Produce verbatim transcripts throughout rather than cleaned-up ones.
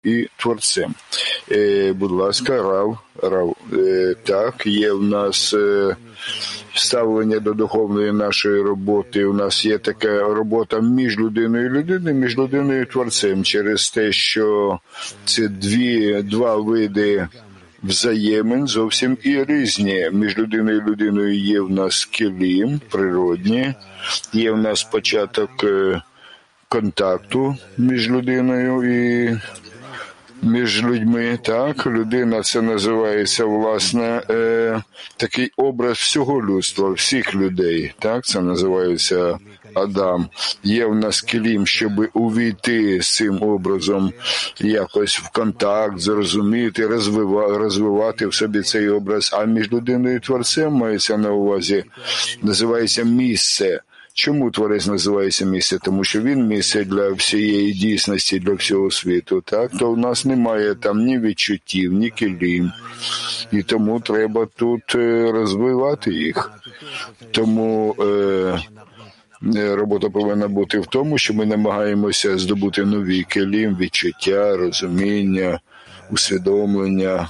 і Творцем. Е, будь ласка, Рав, Рав. Е, так, є в нас е, ставлення до духовної нашої роботи. У нас є така робота між людиною і людиною, між людиною і Творцем, через те, що це дві, два види взаємин зовсім і різні. Між людиною і людиною є в нас келім, природні, є в нас початок е, контакту між людиною і між людьми, так, людина, це називається, власне, е, такий образ всього людства, всіх людей, так, це називається Адам. Є в нас келім, щоб увійти з цим образом якось в контакт, зрозуміти, розвивати, розвивати в собі цей образ, а між людиною і Творцем мається на увазі, називається місце. Чому Творець називається місце? Тому що він місце для всієї дійсності, для всього світу. Так? То в нас немає там ні відчуттів, ні келім. І тому треба тут розвивати їх. Тому е, робота повинна бути в тому, що ми намагаємося здобути нові келім, відчуття, розуміння, усвідомлення,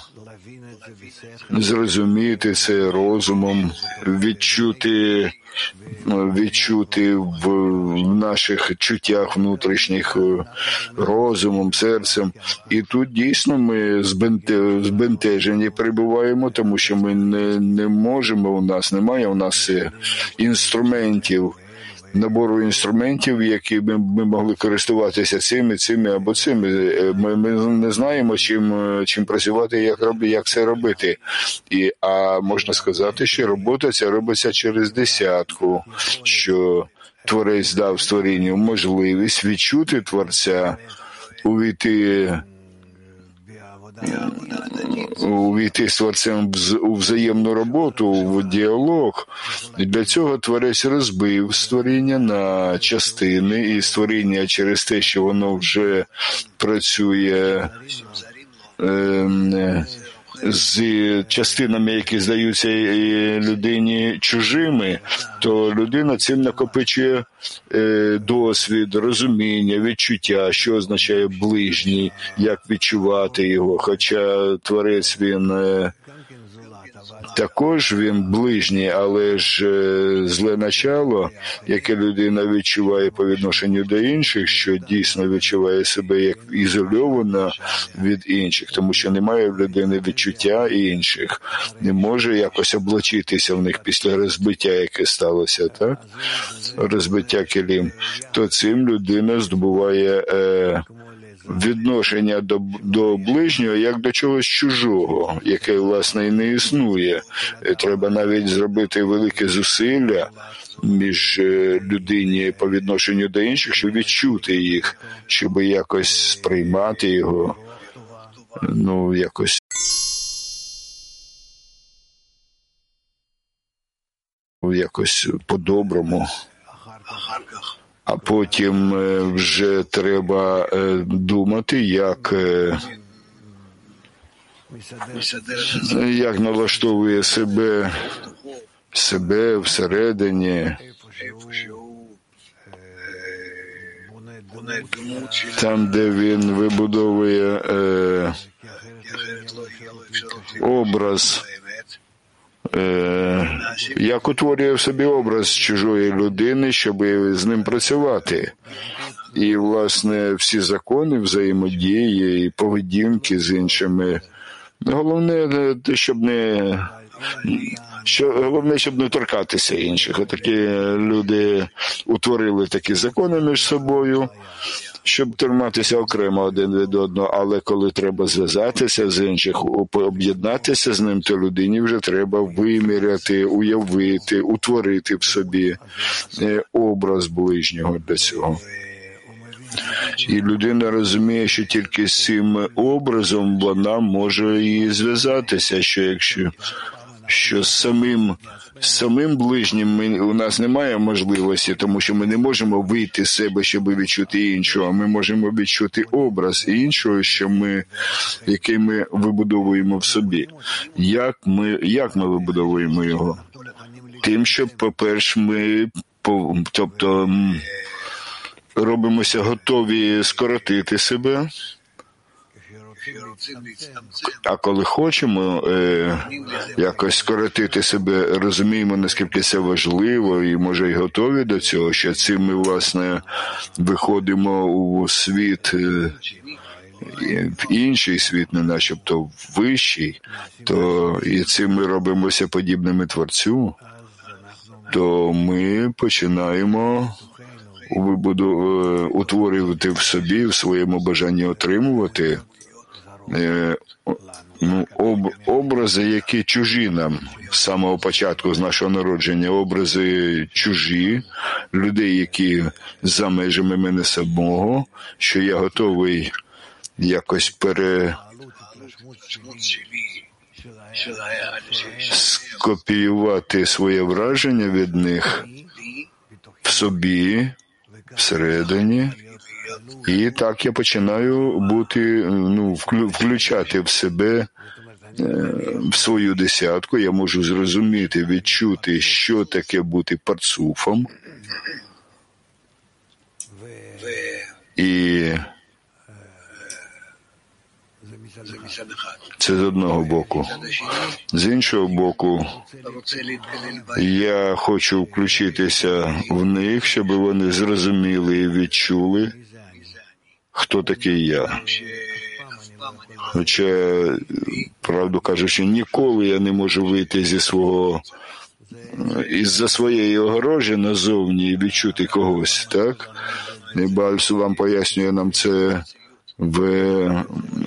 зрозуміти це розумом, відчути, відчути в наших чуттях внутрішніх розумом, серцем. І тут дійсно ми збентежені перебуваємо, тому що ми не, не можемо, у нас немає у нас інструментів, набору інструментів, які ми, ми могли користуватися цими, цими або цими. Ми, ми не знаємо, чим, чим працювати, як, роб, як це робити. І, а можна сказати, що робота ця робиться через десятку, що Творець дав створінню можливість відчути Творця, увійти увійти з Творцем у взаємну роботу, в діалог. І для цього Творець розбив створіння на частини, і створіння через те, що воно вже працює е, з частинами, які здаються людині чужими, то людина цим накопичує е, досвід, розуміння, відчуття, що означає ближній, як відчувати його. Хоча Творець, він е, також він ближній, але ж е, зле начало, яке людина відчуває по відношенню до інших, що дійсно відчуває себе як ізольована від інших, тому що немає в людини відчуття інших, не може якось облачитися в них після розбиття, яке сталося, так? Розбиття келім. То цим людина здобуває е, відношення до, до ближнього як до чогось чужого, яке, власне, і не існує. Треба навіть зробити велике зусилля між людині по відношенню до інших, щоб відчути їх, щоб якось сприймати його, ну, якось якось по-доброму. А потім вже треба думати, як, як налаштовує себе, себе всередині, там, де він вибудовує е, образ, Е, як утворює в собі образ чужої людини, щоб з ним працювати. І, власне, всі закони взаємодії і поведінки з іншими. Головне, щоб не, що, головне, щоб не торкатися інших. Отакі люди утворили такі закони між собою, щоб триматися окремо один від одного, але коли треба зв'язатися з інших, об'єднатися з ним, то людині вже треба виміряти, уявити, утворити в собі образ ближнього для цього. І людина розуміє, що тільки з цим образом вона може і зв'язатися, що якщо що з самим З самим ближнім ми, у нас немає можливості, тому що ми не можемо вийти з себе, щоб відчути іншого. Ми можемо відчути образ іншого, що ми, який ми вибудовуємо в собі. Як ми, як ми вибудовуємо його? Тим, що, по-перше, ми, тобто, робимося готові скоротити себе, А коли хочемо е, якось скоротити себе, розуміємо, наскільки це важливо, і, може, й готові до цього, що цим ми, власне, виходимо у світ, е, в інший світ, не начебто в вищий, то і цим ми робимося подібними Творцю, то ми починаємо вибуду, утворювати в собі, в своєму бажанні отримувати е, ну, об, образи, які чужі нам з самого початку, з нашого народження, образи чужі, людей, які за межами мене самого, що я готовий якось пере... скопіювати своє враження від них в собі, всередині, і так я починаю бути, ну, включати в себе, в свою десятку, я можу зрозуміти, відчути, що таке бути парцуфом, і це з одного боку. З іншого боку, я хочу включитися в них, щоб вони зрозуміли і відчули, хто такий я. Хоча, правду кажучи, ніколи я не можу вийти зі свого, із-за своєї огорожі назовні і відчути когось, так? І Бальсу вам пояснює нам це в,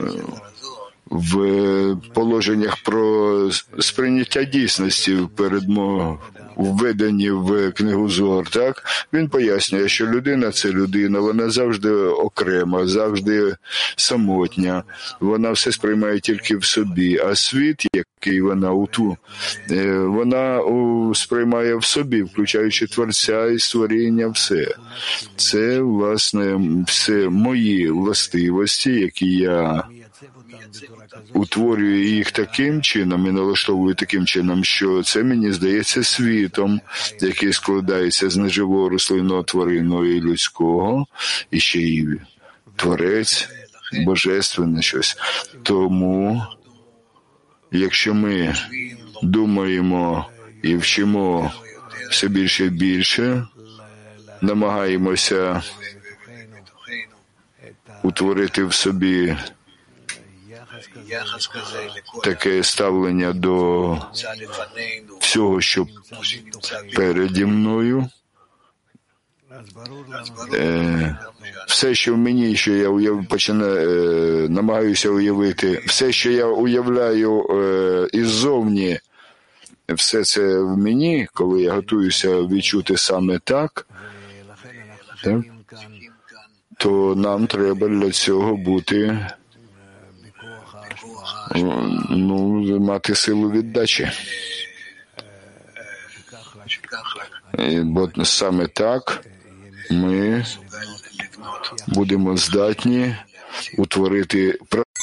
в положеннях про сприйняття дійсності перед введені в книгу Зоар, так? Він пояснює, що людина – це людина, вона завжди окрема, завжди самотня, вона все сприймає тільки в собі, а світ, який вона уту, вона сприймає в собі, включаючи Творця і створіння, все. Це, власне, все мої властивості, які я утворюю їх таким чином і налаштовую таким чином, що це мені здається світом, який складається з неживого рослинного, тваринного і людського, і ще й Творець, божественне щось. Тому, якщо ми думаємо і вчимо все більше і більше, намагаємося утворити в собі таке ставлення до всього, що переді мною, е, все, що в мені, що я уяв, починаю, е, намагаюся уявити, все, що я уявляю е, іззовні, все це в мені, коли я готуюся відчути саме так, так, то нам треба для цього бути, ну, мати силу віддачі. Бо саме так ми будемо здатні утворити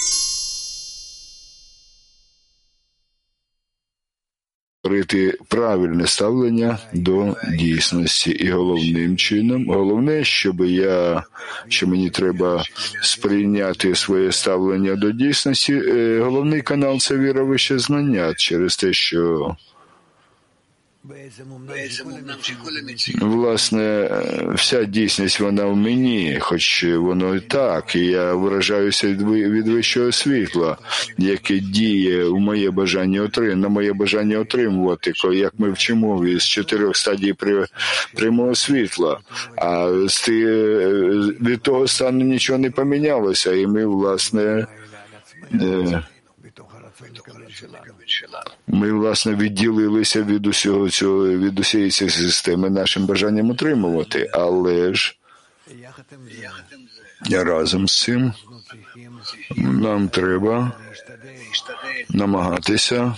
правильне ставлення до дійсності. І головним чином, головне, щоб я, що мені треба сприйняти своє ставлення до дійсності, головний канал – це віра, вище знання, через те, що власне, вся дійсність, вона в мені, хоч воно і так, і я виражаюся від вищого світла, яке діє у моє бажання отримувати, на моє бажання отримувати, як ми вчимо із чотирьох стадій прямого світла. А від того стану нічого не помінялося, і ми, власне, ми, власне, відділилися від усього цього, від усієї цієї системи нашим бажанням отримувати. Але ж разом з цим нам треба намагатися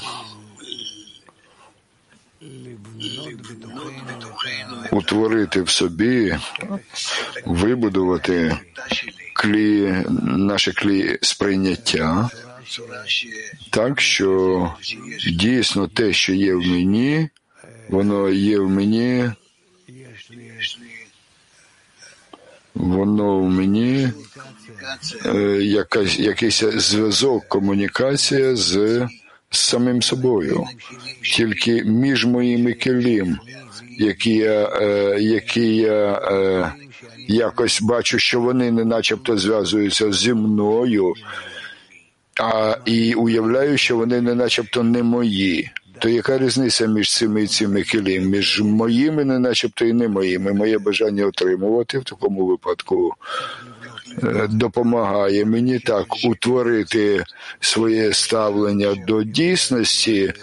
утворити в собі, вибудувати клі, наше клі сприйняття, так, що дійсно те, що є в мені, воно є в мені воно в мені е, якась, якийсь зв'язок, комунікація з, з самим собою. Тільки між моїми келім, які я, е, які я е, якось бачу, що вони не начебто зв'язуються зі мною, а і уявляю, що вони не начебто не мої. То яка різниця між цими і цими келім? Між моїми, не начебто і не моїми. Моє бажання отримувати в такому випадку допомагає мені так утворити своє ставлення до дійсності.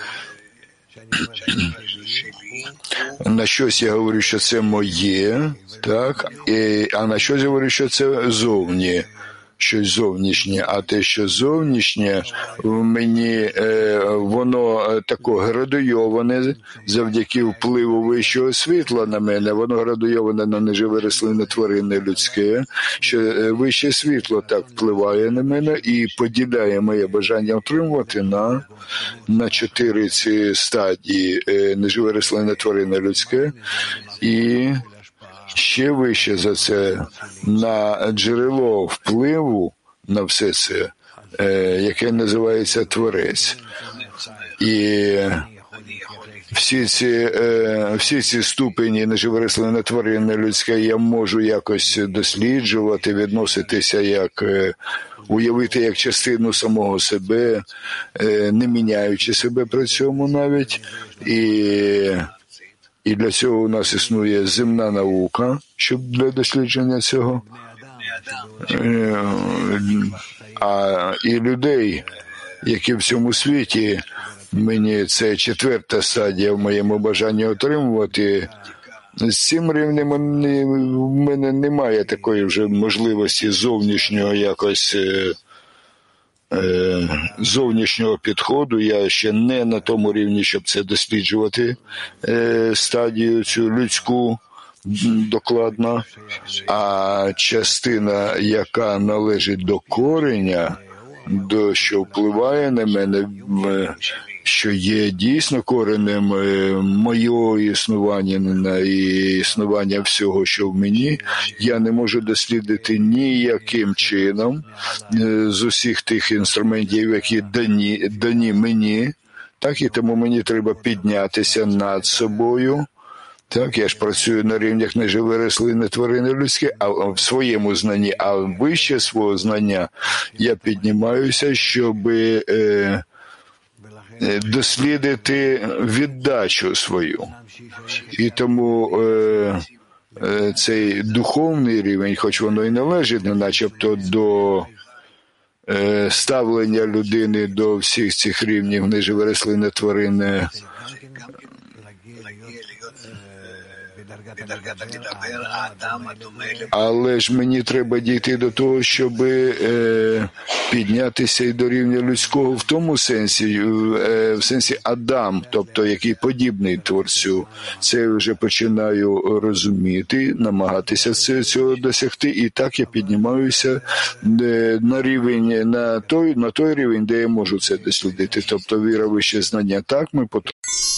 На щось я говорю, що це моє, так, і, а на щось я говорю, що це зовні. Щось зовнішнє, а те, що зовнішнє, в мені е, воно тако градуйоване завдяки впливу вищого світла на мене, воно градуйоване на неживе рослинне тваринне людське, що вище світло так впливає на мене і поділяє моє бажання отримувати на, на чотири ці стадії е, неживе рослинне тваринне людське і ще вище за це на джерело впливу на все це, е, яке називається Творець. І всі ці, е, всі ці ступені неживе рослинне тваринне людське я можу якось досліджувати, відноситися як, е, уявити як частину самого себе, е, не міняючи себе при цьому навіть. І І для цього у нас існує земна наука, щоб для дослідження цього. А і людей, які в цьому світі, мені це четверта стадія в моєму бажанні отримувати, з цим рівнем в мене немає такої вже можливості зовнішнього якось зовнішнього підходу. Я ще не на тому рівні, щоб це досліджувати, стадію цю людську докладно, а частина, яка належить до кореня, до що впливає на мене, що є дійсно коренем моєго існування і існування всього, що в мені, я не можу дослідити ніяким чином з усіх тих інструментів, які дані, дані мені, так, і тому мені треба піднятися над собою. Так, я ж працюю на рівнях неживе рослинне тварини людське, а в своєму знанні, а вище свого знання я піднімаюся, щоб е, дослідити віддачу свою. І тому е, е, цей духовний рівень, хоч воно і належить не начебто до е, ставлення людини до всіх цих рівнів неживе рослинне тварини, але ж мені треба дійти до того, щоб е, піднятися і до рівня людського в тому сенсі, е, в сенсі Адам, тобто який подібний Творцю. Це я вже починаю розуміти, намагатися цього досягти, і так я піднімаюся е, на рівень, на той, на той рівень, де я можу це дослідити. Тобто віра, вище знання. Так ми потім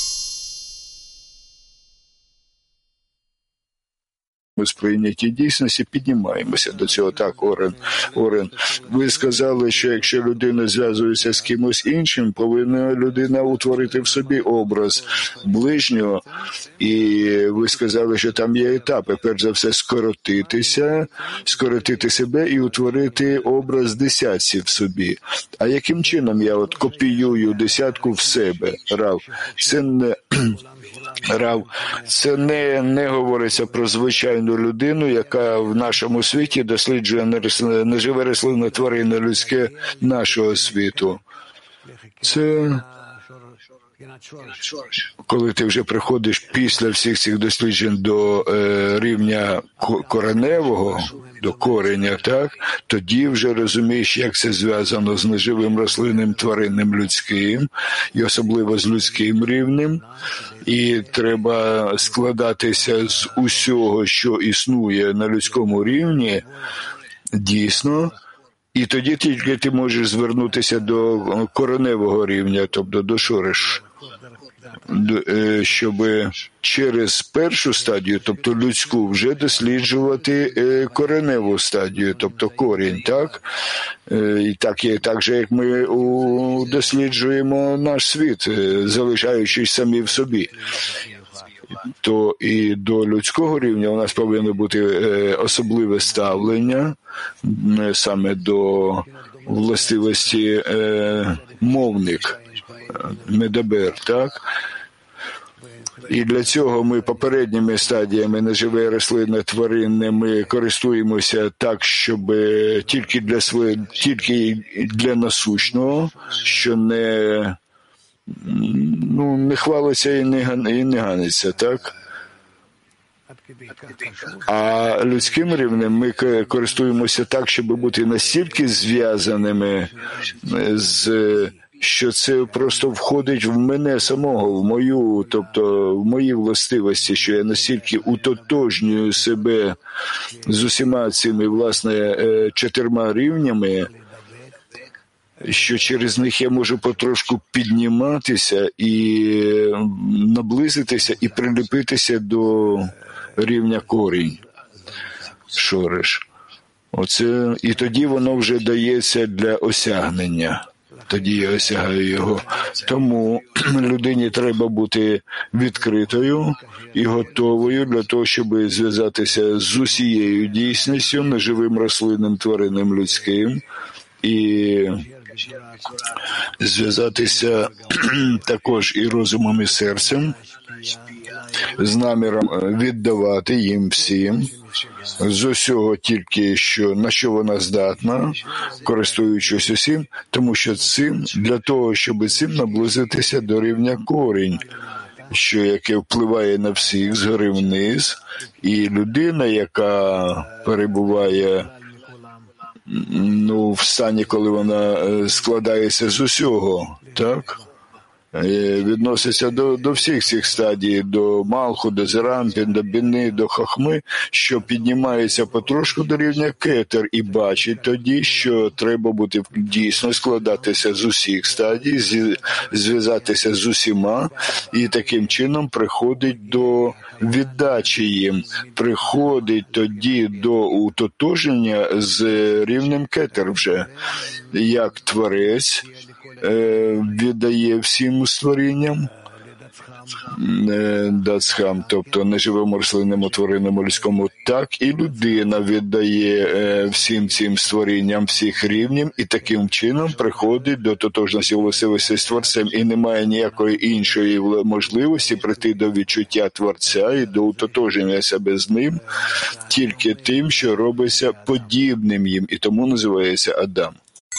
ми сприйняті дійсності піднімаємося до цього. Так, Орен, Орен, ви сказали, що якщо людина зв'язується з кимось іншим, повинна людина утворити в собі образ ближнього, і ви сказали, що там є етапи. Перш за все, скоротитися, скоротити себе і утворити образ десятці в собі. А яким чином я от копіюю десятку в себе, Рав? Це не... Рав, це не, не говориться про звичайну людину, яка в нашому світі досліджує неживе рослинне тваринне людське нашого світу. Це коли ти вже приходиш після всіх цих досліджень до е, рівня кореневого, до кореня, так, тоді вже розумієш, як це зв'язано з неживим рослинним тваринним людським, і особливо з людським рівнем. І треба складатися з усього, що існує на людському рівні, дійсно, і тоді тільки ти можеш звернутися до кореневого рівня, тобто до шориш. щоб через першу стадію, тобто людську, вже досліджувати кореневу стадію, тобто корінь, так? І так, і так же, як ми досліджуємо наш світ, залишаючись самі в собі. То і до людського рівня у нас повинно бути особливе ставлення саме до властивості мовник, медабер, так? І для цього ми попередніми стадіями неживе рослинне тваринне ми користуємося так, щоб тільки для своє, тільки для насущного, що не, ну, не хвалиться і не, і не ганиться, так? А людським рівнем ми користуємося так, щоб бути настільки зв'язаними з, що це просто входить в мене самого, в мою, тобто в мої властивості, що я настільки утотожнюю себе з усіма цими, власне, чотирма рівнями, що через них я можу потрошку підніматися і наблизитися і приліпитися до рівня корінь, шориш. Оце, і тоді воно вже дається для осягнення. Тоді я осягаю його. Тому людині треба бути відкритою і готовою для того, щоб зв'язатися з усією дійсністю, неживим рослинним, тваринним, людським, і зв'язатися також і розумом, і серцем, з наміром віддавати їм всім, з усього тільки, що, на що вона здатна, користуючись усім, тому що цим, для того, щоб цим наблизитися до рівня корінь, що яке впливає на всіх згори вниз, і людина, яка перебуває ну, в стані, коли вона складається з усього, так? Відноситься до, до всіх цих стадій, до Малху, до Зерампін, до Біни, до Хахми, що піднімається потрошку до рівня кетер і бачить тоді, що треба бути дійсно складатися з усіх стадій, зв'язатися з усіма, і таким чином приходить до віддачі їм, приходить тоді до утотоження з рівнем кетер вже, як творець віддає всім створінням, дацхам, тобто неживому рослинному, тваринному, людському, так і людина віддає всім цим створінням всіх рівнів, і таким чином приходить до тотожності властивості з Творцем, і немає ніякої іншої можливості прийти до відчуття Творця і до утотоження себе з ним, тільки тим, що робиться подібним їм, і тому називається Адам.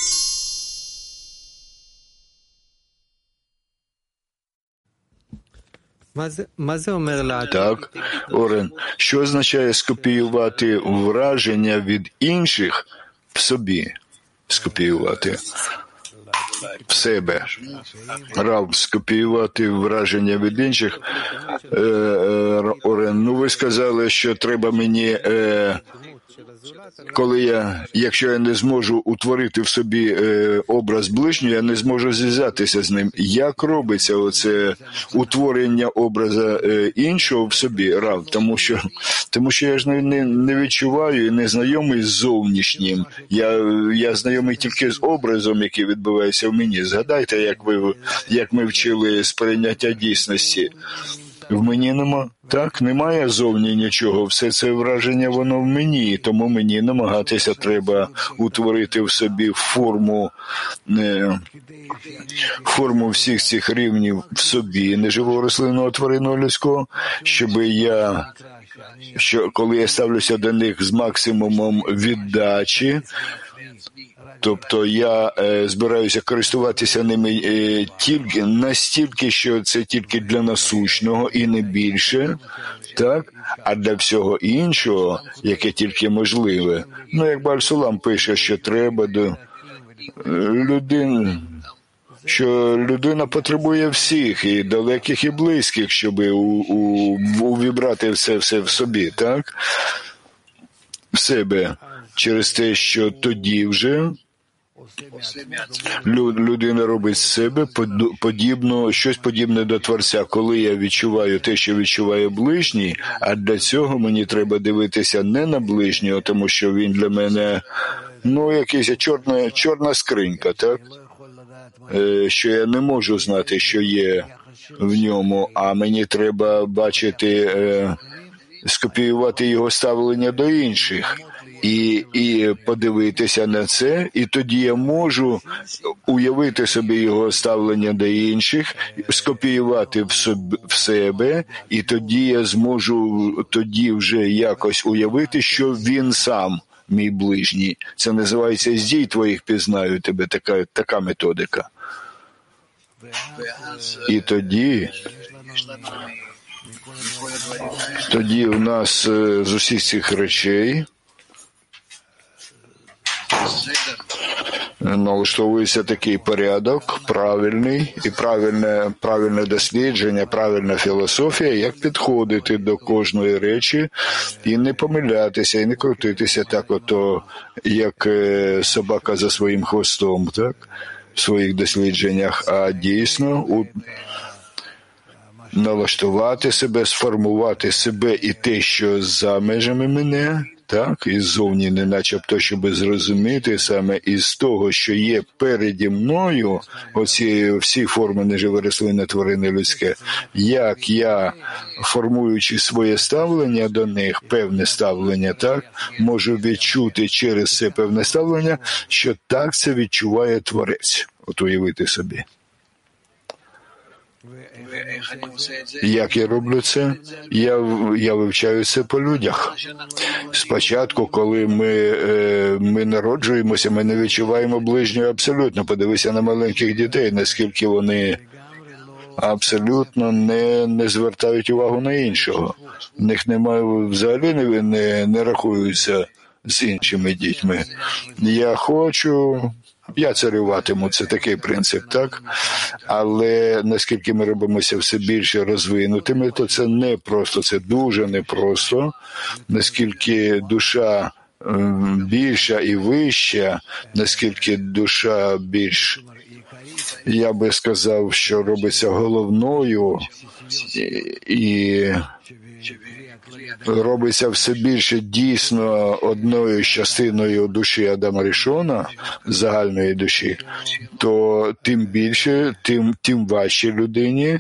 Так, Орен, що означає скопіювати враження від інших в собі? Скопіювати в себе. Рав, скопіювати враження від інших. Е, е, Орен, ну ви сказали, що треба мені... Е, коли я, якщо я не зможу утворити в собі е, образ ближнього, я не зможу зв'язатися з ним. Як робиться оце утворення образа е, іншого в собі, Рав? Тому що, тому що я ж не, не, не відчуваю і не знайомий з зовнішнім. Я, я знайомий тільки з образом, який відбувається в мені. Згадайте, як ви, як ми вчили сприйняття дійсності. В мені нема, так, немає зовні нічого, все це враження, воно в мені, тому мені намагатися треба утворити в собі форму, е, форму всіх цих рівнів в собі, неживого рослинного, тваринного, людського, щоб я, що, коли я ставлюся до них з максимумом віддачі, тобто я е, збираюся користуватися ними е, тільки настільки, що це тільки для насущного і не більше, так? А для всього іншого, яке тільки можливе. Ну, як Баль-Сулам пише, що треба до людини, що людина потребує всіх, і далеких, і близьких, щоб у, у, увібрати все, все в собі, так? В себе. Через те, що тоді вже Людина робить з себе подібно, щось подібне до Творця. Коли я відчуваю те, що відчуває ближній, а для цього мені треба дивитися не на ближнього, тому що він для мене, ну, якась чорна, чорна скринька, так? Що я не можу знати, що є в ньому, а мені треба бачити, скопіювати його ставлення до інших. І, і подивитися на це, і тоді я можу уявити собі його ставлення до інших, скопіювати в, собі, в себе, і тоді я зможу тоді вже якось уявити, що він сам, мій ближній. Це називається «З дій твоїх пізнаю тебе», така, така методика. І тоді... Тоді у нас з усіх цих речей налаштовується такий порядок, правильний, і правильне, правильне дослідження, правильна філософія, як підходити до кожної речі і не помилятися, і не крутитися так, ото, як собака за своїм хвостом, так, в своїх дослідженнях, а дійсно у налаштувати себе, сформувати себе і те, що за межами мене, так, і ззовні, не начебто, щоб зрозуміти саме із того, що є переді мною, оці всі форми неживе рослинне, тварини, людське, як я, формуючи своє ставлення до них, певне ставлення, так, можу відчути через це певне ставлення, що так це відчуває Творець. От уявити собі. Як я роблю це? Я, я вивчаю це по людях. Спочатку, коли ми, ми народжуємося, ми не відчуваємо ближнього абсолютно. Подивися на маленьких дітей, наскільки вони абсолютно не, не звертають увагу на іншого. В них немає, взагалі не, не, не рахуються з іншими дітьми. Я хочу... Я царюватиму, це такий принцип, так? Але наскільки ми робимося все більше розвинутими, то це не просто, це дуже непросто. Наскільки душа більша і вища, наскільки душа більш, я би сказав, що робиться головною і, і робиться все більше дійсно одною частиною душі Адама Рішона, загальної душі, то тим більше, тим, тим важче людині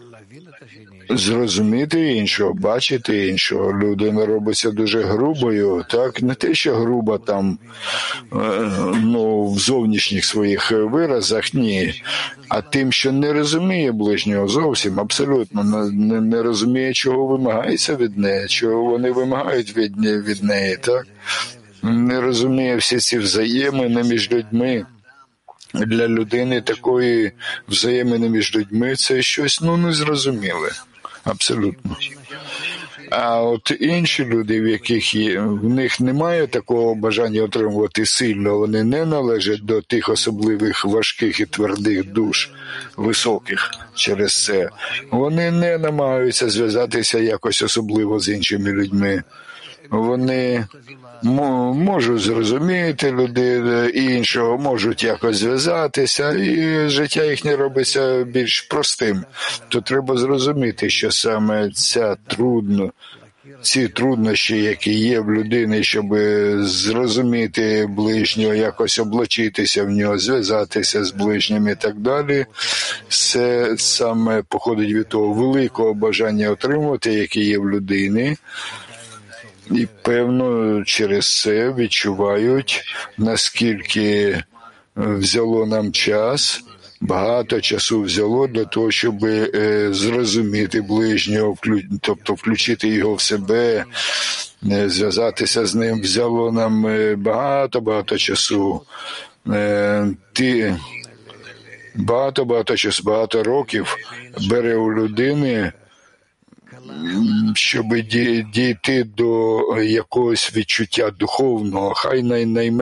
зрозуміти іншого, бачити іншого. Людина робиться дуже грубою, так? Не те, що груба там, ну, в зовнішніх своїх виразах, ні, а тим, що не розуміє ближнього зовсім, абсолютно, не, не розуміє, чого вимагається від неї, чого вони вимагають від, від неї, так? Не розуміє всі ці взаємини між людьми. Для людини такої взаємини між людьми це щось, ну, незрозуміле. Абсолютно. А от інші люди, в яких є, в них немає такого бажання отримувати сильно, вони не належать до тих особливих важких і твердих душ, високих через це. Вони не намагаються зв'язатися якось особливо з іншими людьми. Вони можуть зрозуміти людину іншого, можуть якось зв'язатися, і життя їхнє робиться більш простим. То треба зрозуміти, що саме ця трудно, ці труднощі, які є в людини, щоб зрозуміти ближнього, якось облачитися в нього, зв'язатися з ближнім і так далі, це саме походить від того великого бажання отримувати, яке є в людини. І, певно, через це відчувають, наскільки взяло нам час, багато часу взяло для того, щоб е, зрозуміти ближнього, вклю... тобто включити його в себе, е, зв'язатися з ним. Взяло нам багато-багато часу. Е, ти... Багато-багато часу, багато років бере у людини, щоб дійти до якогось відчуття духовного, хай найменше.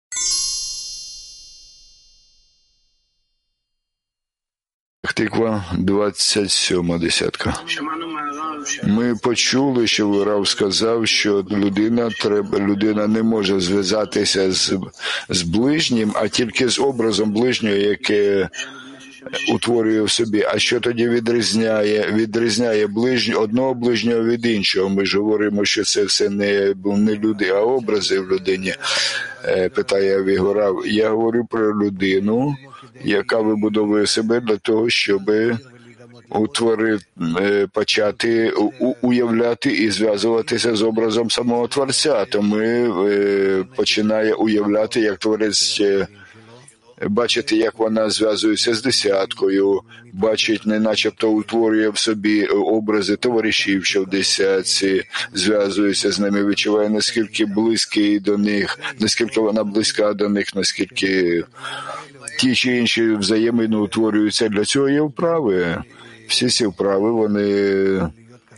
Тиква, двадцять сьома десятка. Ми почули, що Рав сказав, що людина треба, людина не може зв'язатися з, з ближнім, а тільки з образом ближнього, яке утворює в собі. А що тоді відрізняє, відрізняє ближнього, одного ближнього від іншого? Ми ж говоримо, що це все не, не люди, а образи в людині, питає Авігорав. Я говорю про людину, яка вибудовує себе для того, щоб утворити, почати уявляти і зв'язуватися з образом самого Творця. Тому починає уявляти, як Творець, бачити, як вона зв'язується з десяткою, бачить, не начебто утворює в собі образи товаришів, що в десятці, зв'язується з ними, відчуває, наскільки близький до них, наскільки вона близька до них, наскільки ті чи інші взаємини утворюються. Для цього є вправи. Всі ці вправи, вони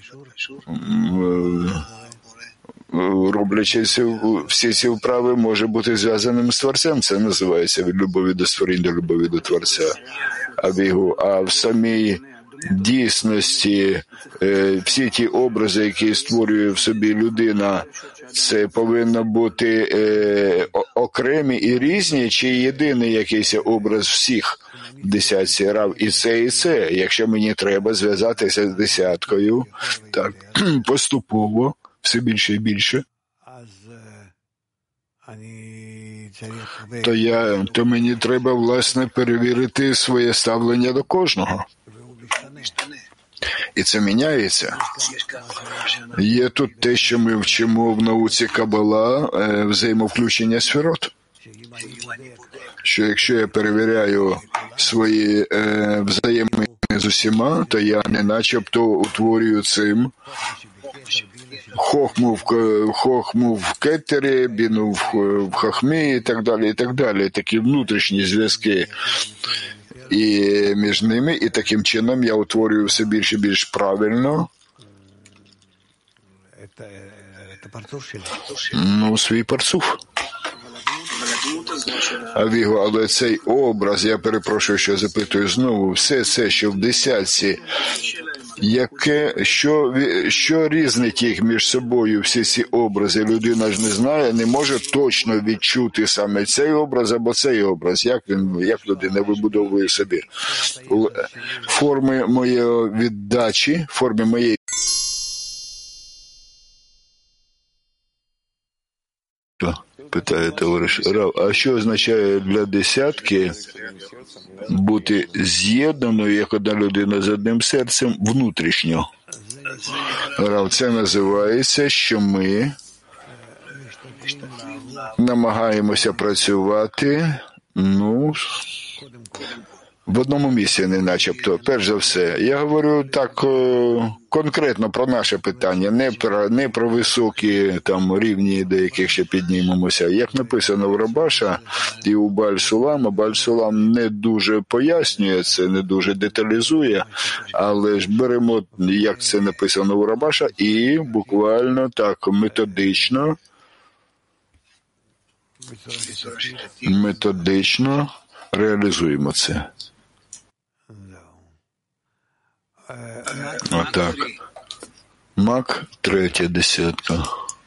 роблячи всі ці вправи, може бути зв'язаним з Творцем. Це називається від любові до створіння до любові до Творця. А в самій дійсності всі ті образи, які створює в собі людина, це повинно бути окремі і різні, чи єдиний якийсь образ всіх в десятці Рав? І це, і це. Якщо мені треба зв'язатися з десяткою, так, поступово, все більше і більше, то, я, то мені треба, власне, перевірити своє ставлення до кожного. І це міняється. Є тут те, що ми вчимо в науці Кабала, взаємовключення сферот. Що якщо я перевіряю свої е, взаємини з усіма, то я не начебто утворюю цим хохму в, хохму в кетері, біну в, в хахмі і так далі, і так далі. Такі внутрішні зв'язки і між ними, і таким чином я утворюю все більш і більш правильно ну, свій парцуф. Авіго, але цей образ, я перепрошую, що запитую знову, все це, що в десятці, яке, що, що різнить їх між собою, всі ці образи, людина ж не знає, не може точно відчути саме цей образ або цей образ, як він, як людина вибудовує собі. Форми моєї віддачі, форми моєї питає товариш Рав, а що означає для десятки бути з'єднаною, як одна людина з одним серцем, внутрішньо? Рав, це називається, що ми намагаємося працювати, ну, в одному місці, не начебто, перш за все. Я говорю так конкретно про наше питання, не про, не про високі там рівні, до яких ще піднімемося. Як написано в Рабаша і у Баль-Сулама, Баль-Сулам не дуже пояснює це, не дуже деталізує, але ж беремо, як це написано у Рабаша, і буквально так методично, методично реалізуємо це. Отак. Мак, третя десятка.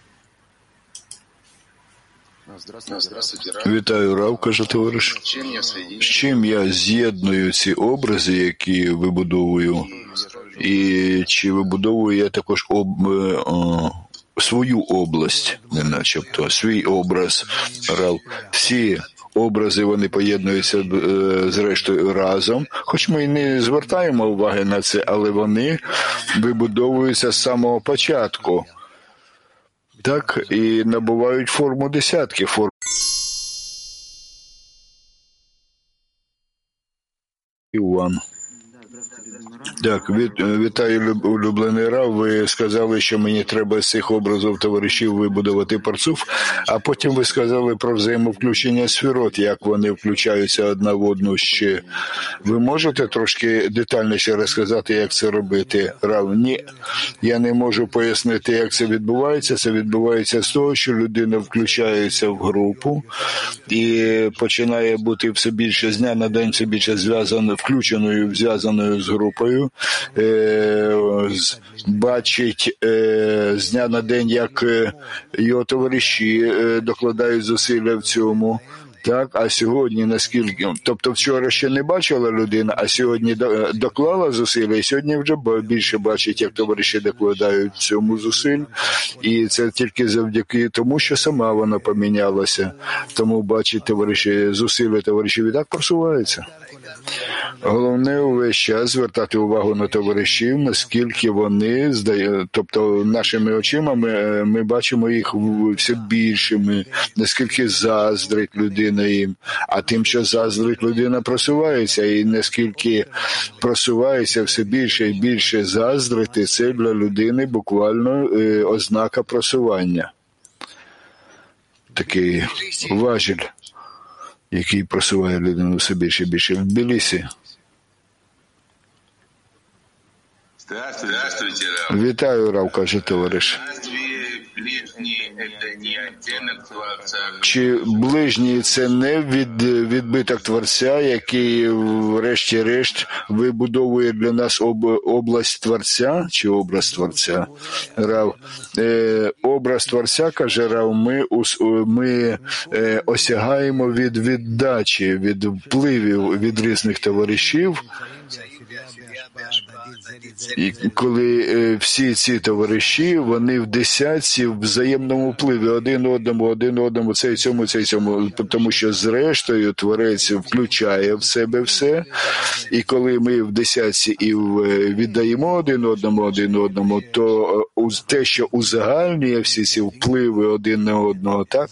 Вітаю, Рав, каже товариш. З чим я з'єдную ці образи, які вибудовую, і чи вибудовую я також об, о, свою область, не начебто, свій образ, Рав. Всі образи, вони поєднуються зрештою разом, хоч ми і не звертаємо уваги на це, але вони вибудовуються з самого початку. Так, і набувають форму десятки, форму Іван. Так, від, вітаю, улюблений Рав. Ви сказали, що мені треба з цих образів товаришів вибудувати парцуф, а потім ви сказали про взаємовключення сферот, як вони включаються одна в одну ще. Ви можете трошки детальніше розказати, як це робити, Рав? Ні, я не можу пояснити, як це відбувається. Це відбувається з того, що людина включається в групу і починає бути все більше з дня на день, все більше зв'язано, включеною, зв'язаною з групою. е, бачить е, з дня на день, як е, його товариші е, докладають зусилля в цьому. Так, а сьогодні наскільки, тобто вчора ще не бачила людина, а сьогодні доклала зусилля, і сьогодні вже більше бачить, як товариші докладають цьому зусиль, і це тільки завдяки тому, що сама вона помінялася. Тому бачить товариші, зусилля товаришів і так просуваються. Головне увесь час звертати увагу на товаришів, наскільки вони, тобто нашими очима ми, ми бачимо їх все більшими, наскільки заздрить людина їм, а тим, що заздрить людина, просувається, і наскільки просувається все більше і більше заздрити, це для людини буквально е, ознака просування. Такий важіль, який просуває людину все більше і більше. В Тбілісі. Вітаю, Рав, каже товариш. Чи ближній – це не від, відбиток Творця, який врешті-решт вибудовує для нас об, область Творця, чи образ Творця? Рав, е, образ Творця, каже Рав, ми, ми е, осягаємо від віддачі, від впливів від різних товаришів. І коли е, всі ці товариші, вони в десятці в взаємному впливі один одному, один одному, цей цьому, цей цьому, тому що зрештою Творець включає в себе все, і коли ми в десятці і віддаємо один одному, один одному, то те, що узагальнює всі ці впливи один на одного, так?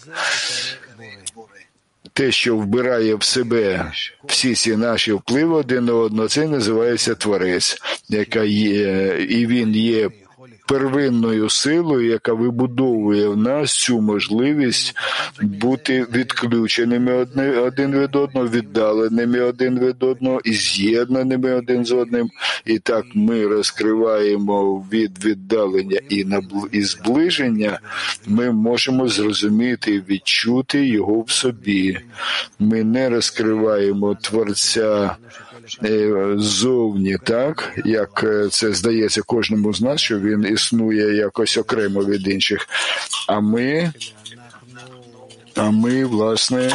Те, що вбирає в себе всі ці наші впливи один на одного, це називається Творець, яка є, і він є первинною силою, яка вибудовує в нас цю можливість бути відключеними один від одного, віддаленими один від одного і з'єднаними один з одним. І так ми розкриваємо від віддалення і, і зближення, ми можемо зрозуміти і відчути його в собі. Ми не розкриваємо Творця ззовні, так, як це здається кожному з нас, що він існує якось окремо від інших. А ми, а ми, власне,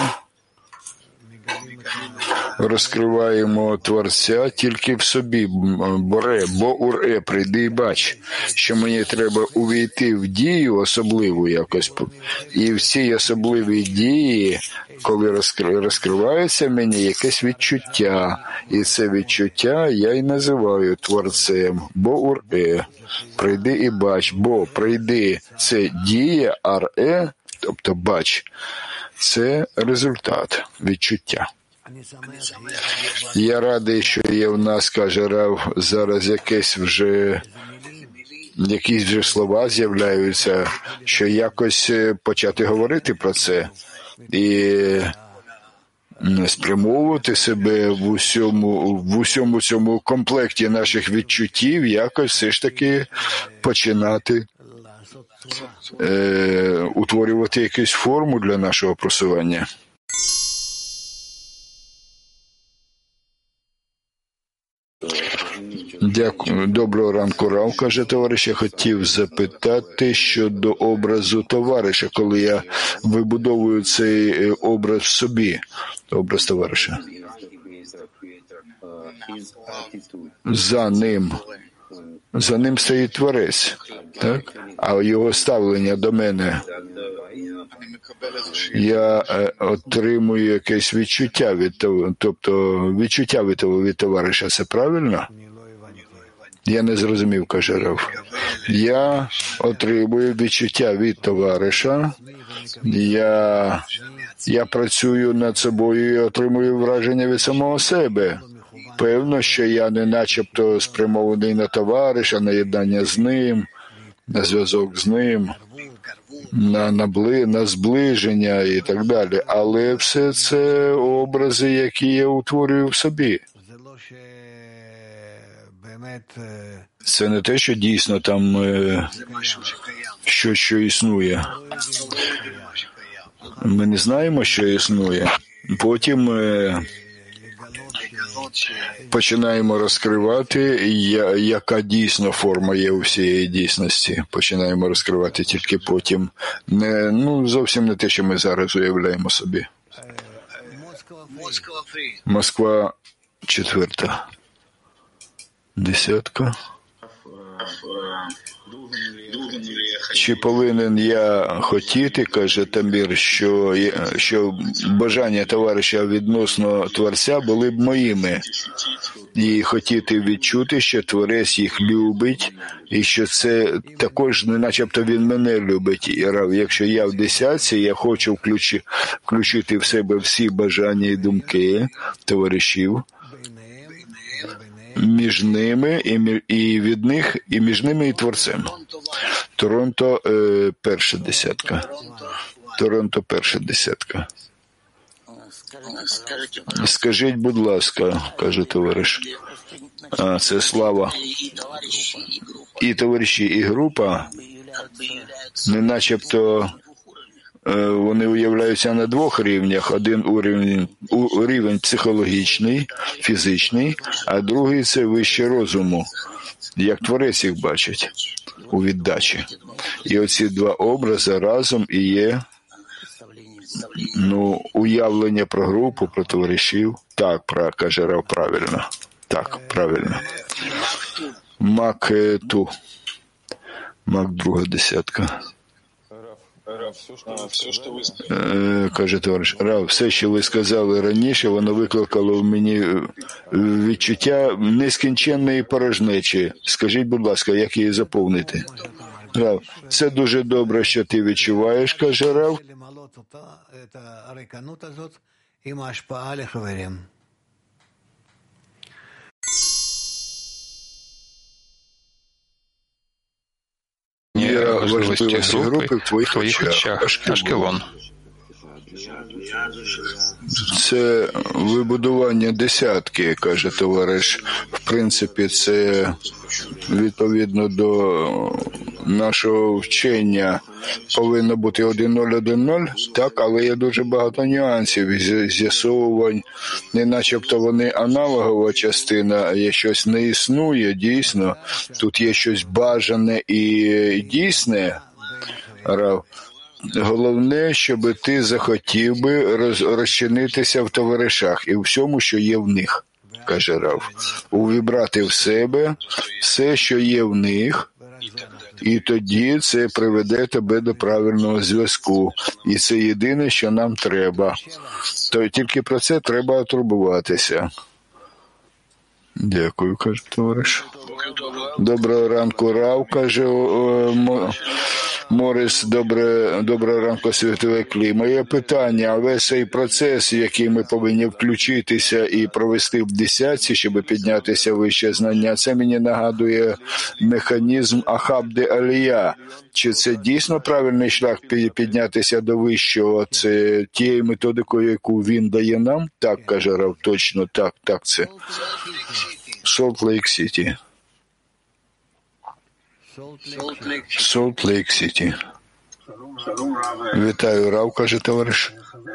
розкриваємо Творця тільки в собі. Боре, бо уре, прийди і бач, що мені треба увійти в дію особливу якось. І в цій особливій дії, коли розкривається мені якесь відчуття, і це відчуття я й називаю Творцем. Бо уре, прийди і бач, бо прийди – це дія, аре, тобто бач, це результат, відчуття. Я радий, що є в нас, каже Рав, зараз якесь вже, якісь вже слова з'являються, що якось почати говорити про це і спрямовувати себе в усьому, в усьому цьому комплекті наших відчуттів, якось все ж таки починати е, утворювати якусь форму для нашого просування. Дякую. Доброго ранку, Рав, каже товариш. Я хотів запитати щодо образу товариша, коли я вибудовую цей образ в собі, образ товариша. За ним, за ним стоїть Творець, так? А його ставлення до мене, я е, отримую якесь відчуття від того, тобто відчуття від того, від товариша, це правильно? Я не зрозумів, каже Рав. Я отримую відчуття від товариша, я, я працюю над собою і отримую враження від самого себе. Певно, що я не начебто спрямований на товариша, на єднання з ним, на зв'язок з ним, на, на, бли, на зближення і так далі. Але все це образи, які я утворюю в собі. Це не те, що дійсно там е, щось, що існує. Ми не знаємо, що існує. Потім е, починаємо розкривати, яка дійсно форма є у всієї дійсності. Починаємо розкривати тільки потім. Не, ну, зовсім не те, що ми зараз уявляємо собі. Москва четверта. Десятка. Чи повинен я хотіти, каже Тамір, що, що бажання товариша відносно Творця були б моїми, і хотіти відчути, що Творець їх любить, і що це також не начебто він мене любить. І якщо я в десятці, я хочу включи, включити в себе всі бажання і думки товаришів, між ними і, і від них, і між ними і Творцем. Торонто е, перша десятка. Торонто перша десятка. Скажіть, будь ласка, каже товариш. А, це слава. І товариші, і група, не начебто вони уявляються на двох рівнях. Один уровень, рівень психологічний, фізичний, а другий – це вище розуму, як Творець їх бачить у віддачі. І оці два образи разом і є ну, уявлення про групу, про товаришів. Так, каже Рав, правильно. Так, правильно. Мак ту. Мак друга десятка. Каже товариш, Рав, все, що ви сказали раніше, воно викликало в мені відчуття нескінченної порожнечі. Скажіть, будь ласка, як її заповнити? Рав, це дуже добре, що ти відчуваєш, каже Рав. Є важливості групи в твоїх очах. Ашкелон. Це вибудування десятки, каже товариш. В принципі, це відповідно до нашого вчення повинно бути один нуль один нуль, так, але є дуже багато нюансів і з'ясовувань. Не начебто вони аналогова частина, є щось не існує, дійсно. Тут є щось бажане і дійсне. Рав. Головне, щоб ти захотів би роз, розчинитися в товаришах і в всьому, що є в них, каже Рав. Увібрати в себе все, що є в них, і тоді це приведе тебе до правильного зв'язку. І це єдине, що нам треба. То тільки про це треба турбуватися. Дякую, каже товариш. Доброго ранку, Рав, каже Морис, добре, доброго ранку, світове клі. Моє питання, весь цей процес, який ми повинні включитися і провести в десятці, щоб піднятися вище знання, це мені нагадує механізм Ахаб-де Алія. Чи це дійсно правильний шлях піднятися до вищого? Це тією методикою, яку він дає нам? Так, каже Рав, точно, так, так це. Солт-Лейк-Сіті. Солт-Лейк-Сіті. Вітаю, Рав, каже товариш.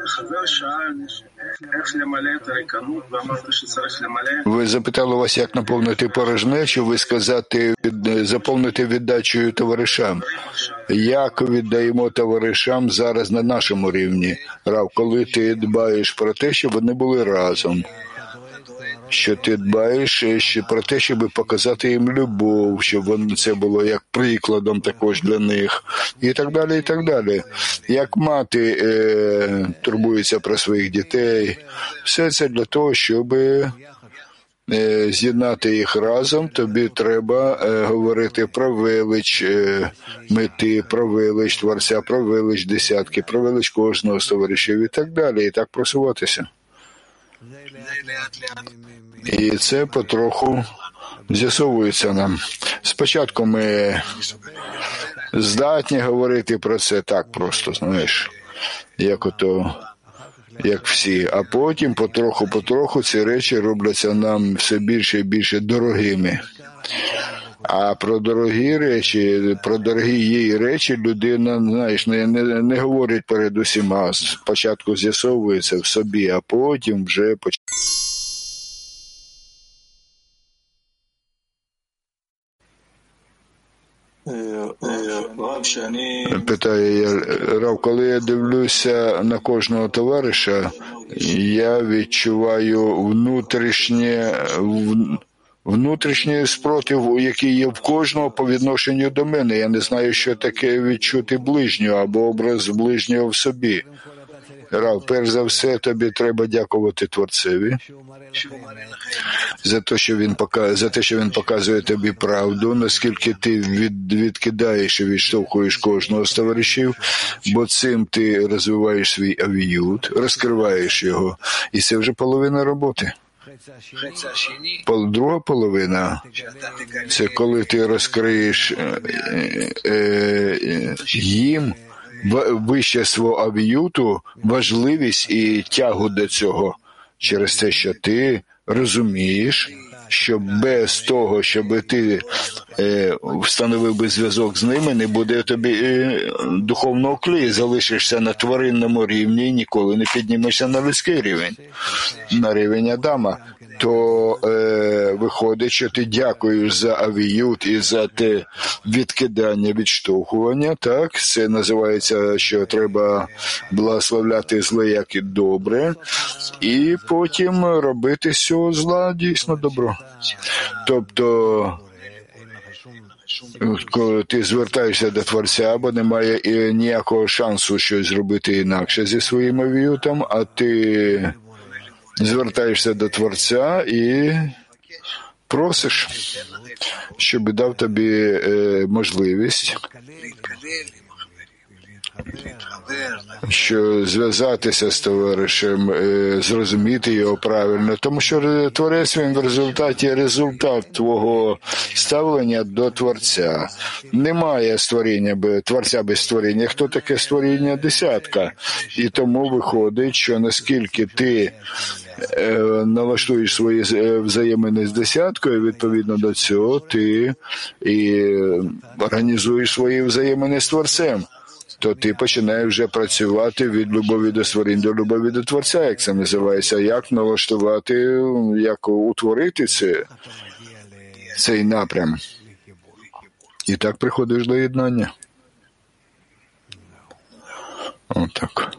Ви запитали вас, як наповнити порожнечу, ви сказати, від, заповнити віддачею товаришам. Як віддаємо товаришам зараз на нашому рівні? Рав, коли ти дбаєш про те, щоб вони були разом. Що ти дбаєш про те, щоб показати їм любов, щоб це було як прикладом також для них, і так далі, і так далі. Як мати е, турбується про своїх дітей, все це для того, щоб е, з'єднати їх разом, тобі треба е, говорити про велич е, мети, про велич Творця, про велич десятки, про велич кожного з товаришів і так далі, і так просуватися. І це потроху з'ясовується нам. Спочатку ми здатні говорити про це так просто, знаєш, як ото, як всі. А потім потроху-потроху ці речі робляться нам все більше і більше дорогими. А про дорогі речі, про дорогі її речі людина, знаєш, не, не, не говорить перед усіма. Спочатку з'ясовується в собі, а потім вже починає. Питає я, Рав, коли я дивлюся на кожного товариша, я відчуваю внутрішнє, внутрішній спротив, який є в кожного по відношенню до мене. Я не знаю, що таке відчути ближнього або образ ближнього в собі. Рав, перш за все, тобі треба дякувати Творцеві за те, що він показує, за те, що він показує тобі правду, наскільки ти від, відкидаєш і відштовхуєш кожного з товаришів, бо цим ти розвиваєш свій авіют, розкриваєш його, і це вже половина роботи. Друга половина – це коли ти розкриєш е, е, їм вище свого авіюту, важливість і тягу до цього, через те, що ти розумієш, що без того, щоб ти е, встановив би зв'язок з ними, не буде тобі е, духовного клею, залишишся на тваринному рівні і ніколи не піднімешся на людський рівень, на рівень Адама. То е, виходить, що ти дякуєш за авіют і за те відкидання, відштовхування, так? Це називається, що треба благословляти зле, як і добре, і потім робити з цього зла дійсно добро. Тобто, коли ти звертаєшся до Творця, бо немає ніякого шансу щось зробити інакше зі своїм авіютом, а ти звертаєшся до Творця і просиш, щоб дав тобі е, можливість, що зв'язатися з товаришем, е, зрозуміти його правильно, тому що Творець він в результаті результат твого ставлення до Творця. Немає створіння, Творця без створіння. Хто таке створіння? Десятка. І тому виходить, що наскільки ти е, налаштуєш свої взаємини з десяткою, відповідно до цього ти і організуєш свої взаємини з Творцем, то ти починаєш вже працювати від любові до створінь до любові до Творця, як це називається, як налаштувати, як утворити це, цей напрям. І так приходиш до єднання. Отак.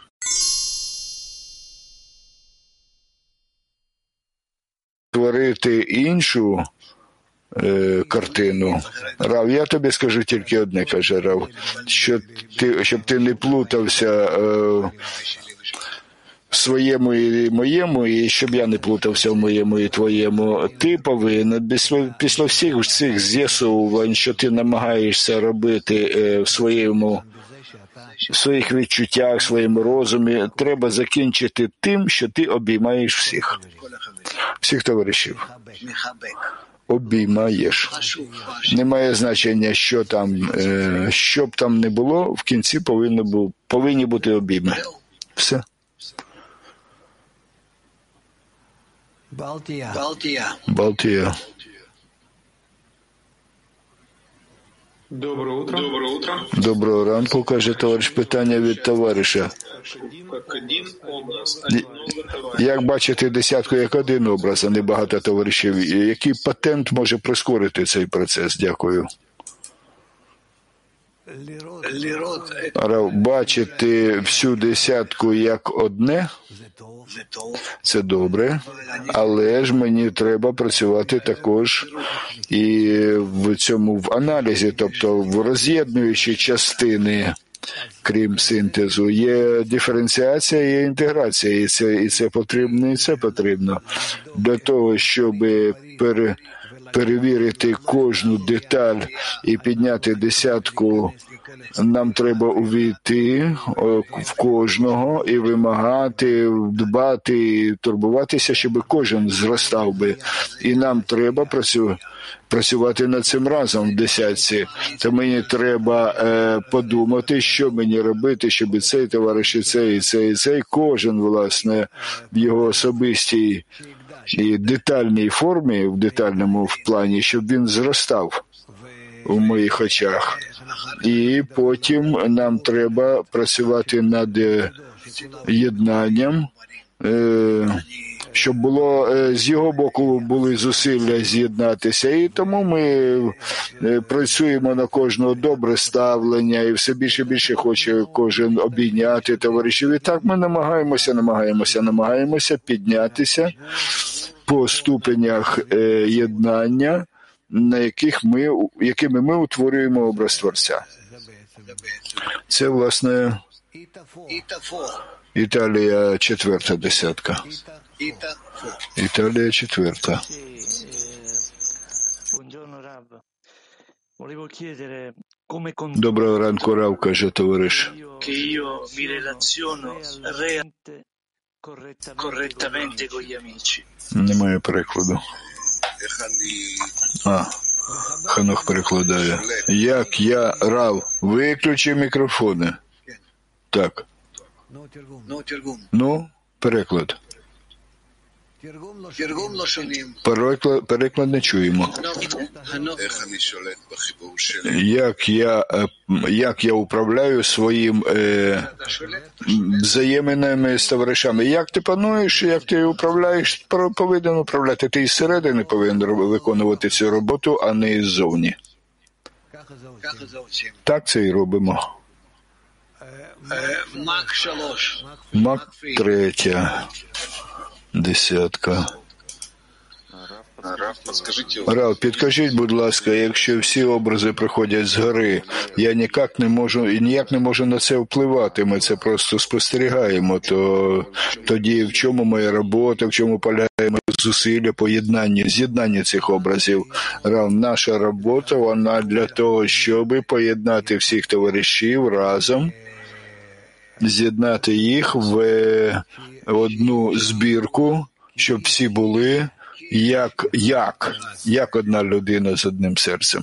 Творити іншу е, картину. Рав, я тобі скажу тільки одне, каже Рав, що ти, щоб ти не плутався е, в своєму і моєму, і щоб я не плутався в моєму і твоєму. Ти повинен після всіх цих з'ясовувань, що ти намагаєшся робити е, в своєму в своїх відчуттях, в своєму розумі, треба закінчити тим, що ти обіймаєш всіх. Всіх товаришів. Обіймаєш. Немає значення, що там, е, що б там не було, в кінці повинно бу, повинні бути обійми. Все. Балтія. Балтія. Доброе утро. Доброе утро. Доброго ранку, каже товариш. Питання від товариша. Як бачити десятку як один образ, а не багато товаришів? Який патент може прискорити цей процес? Дякую. Бачити всю десятку як одне – це добре, але ж мені треба працювати також і в цьому в аналізі, тобто в роз'єднуючі частини, крім синтезу. Є диференціація, є інтеграція, і це, і це потрібно, і це потрібно. Для того, щоб пере, перевірити кожну деталь і підняти десятку, нам треба увійти в кожного і вимагати, дбати, турбуватися, щоб кожен зростав би. І нам треба працювати. працювати над цим разом в десятці, то мені треба е, подумати, що мені робити, щоб і цей товариш, і цей, і цей, і цей, кожен, власне, в його особистій і детальній формі, в детальному в плані, щоб він зростав у моїх очах. І потім нам треба працювати над єднанням, е, щоб було з його боку були зусилля з'єднатися. І тому ми працюємо на кожного добре ставлення, і все більше і більше хоче кожен обійняти товаришів. І так ми намагаємося, намагаємося, намагаємося піднятися по ступенях єднання, на яких ми, якими ми утворюємо образ Творця. Це, власне, Італія четверта десятка. Італія четверта. Доброго ранку, Рав, каже товариш. Немає перекладу. А, Ханох перекладає. Як я, Рав, виключив мікрофони. Так. Ну, переклад. Переклад, переклад не чуємо. Як я, як я управляю своїм е, взаєминами з товаришами? Як ти пануєш, як ти управляєш, повинен управляти. Ти із середини повинен виконувати цю роботу, а не іззовні. Так це і робимо. Мак третя десятка. Рав, підкажіть, будь ласка, якщо всі образи приходять згори, я ніяк не можу і ніяк не можу на це впливати, ми це просто спостерігаємо, то тоді в чому моя робота, в чому полягає моє зусилля поєднання, з'єднання цих образів? Рав, наша робота, вона для того, щоб поєднати всіх товаришів разом, з'єднати їх в одну збірку, щоб всі були як, як, як одна людина з одним серцем.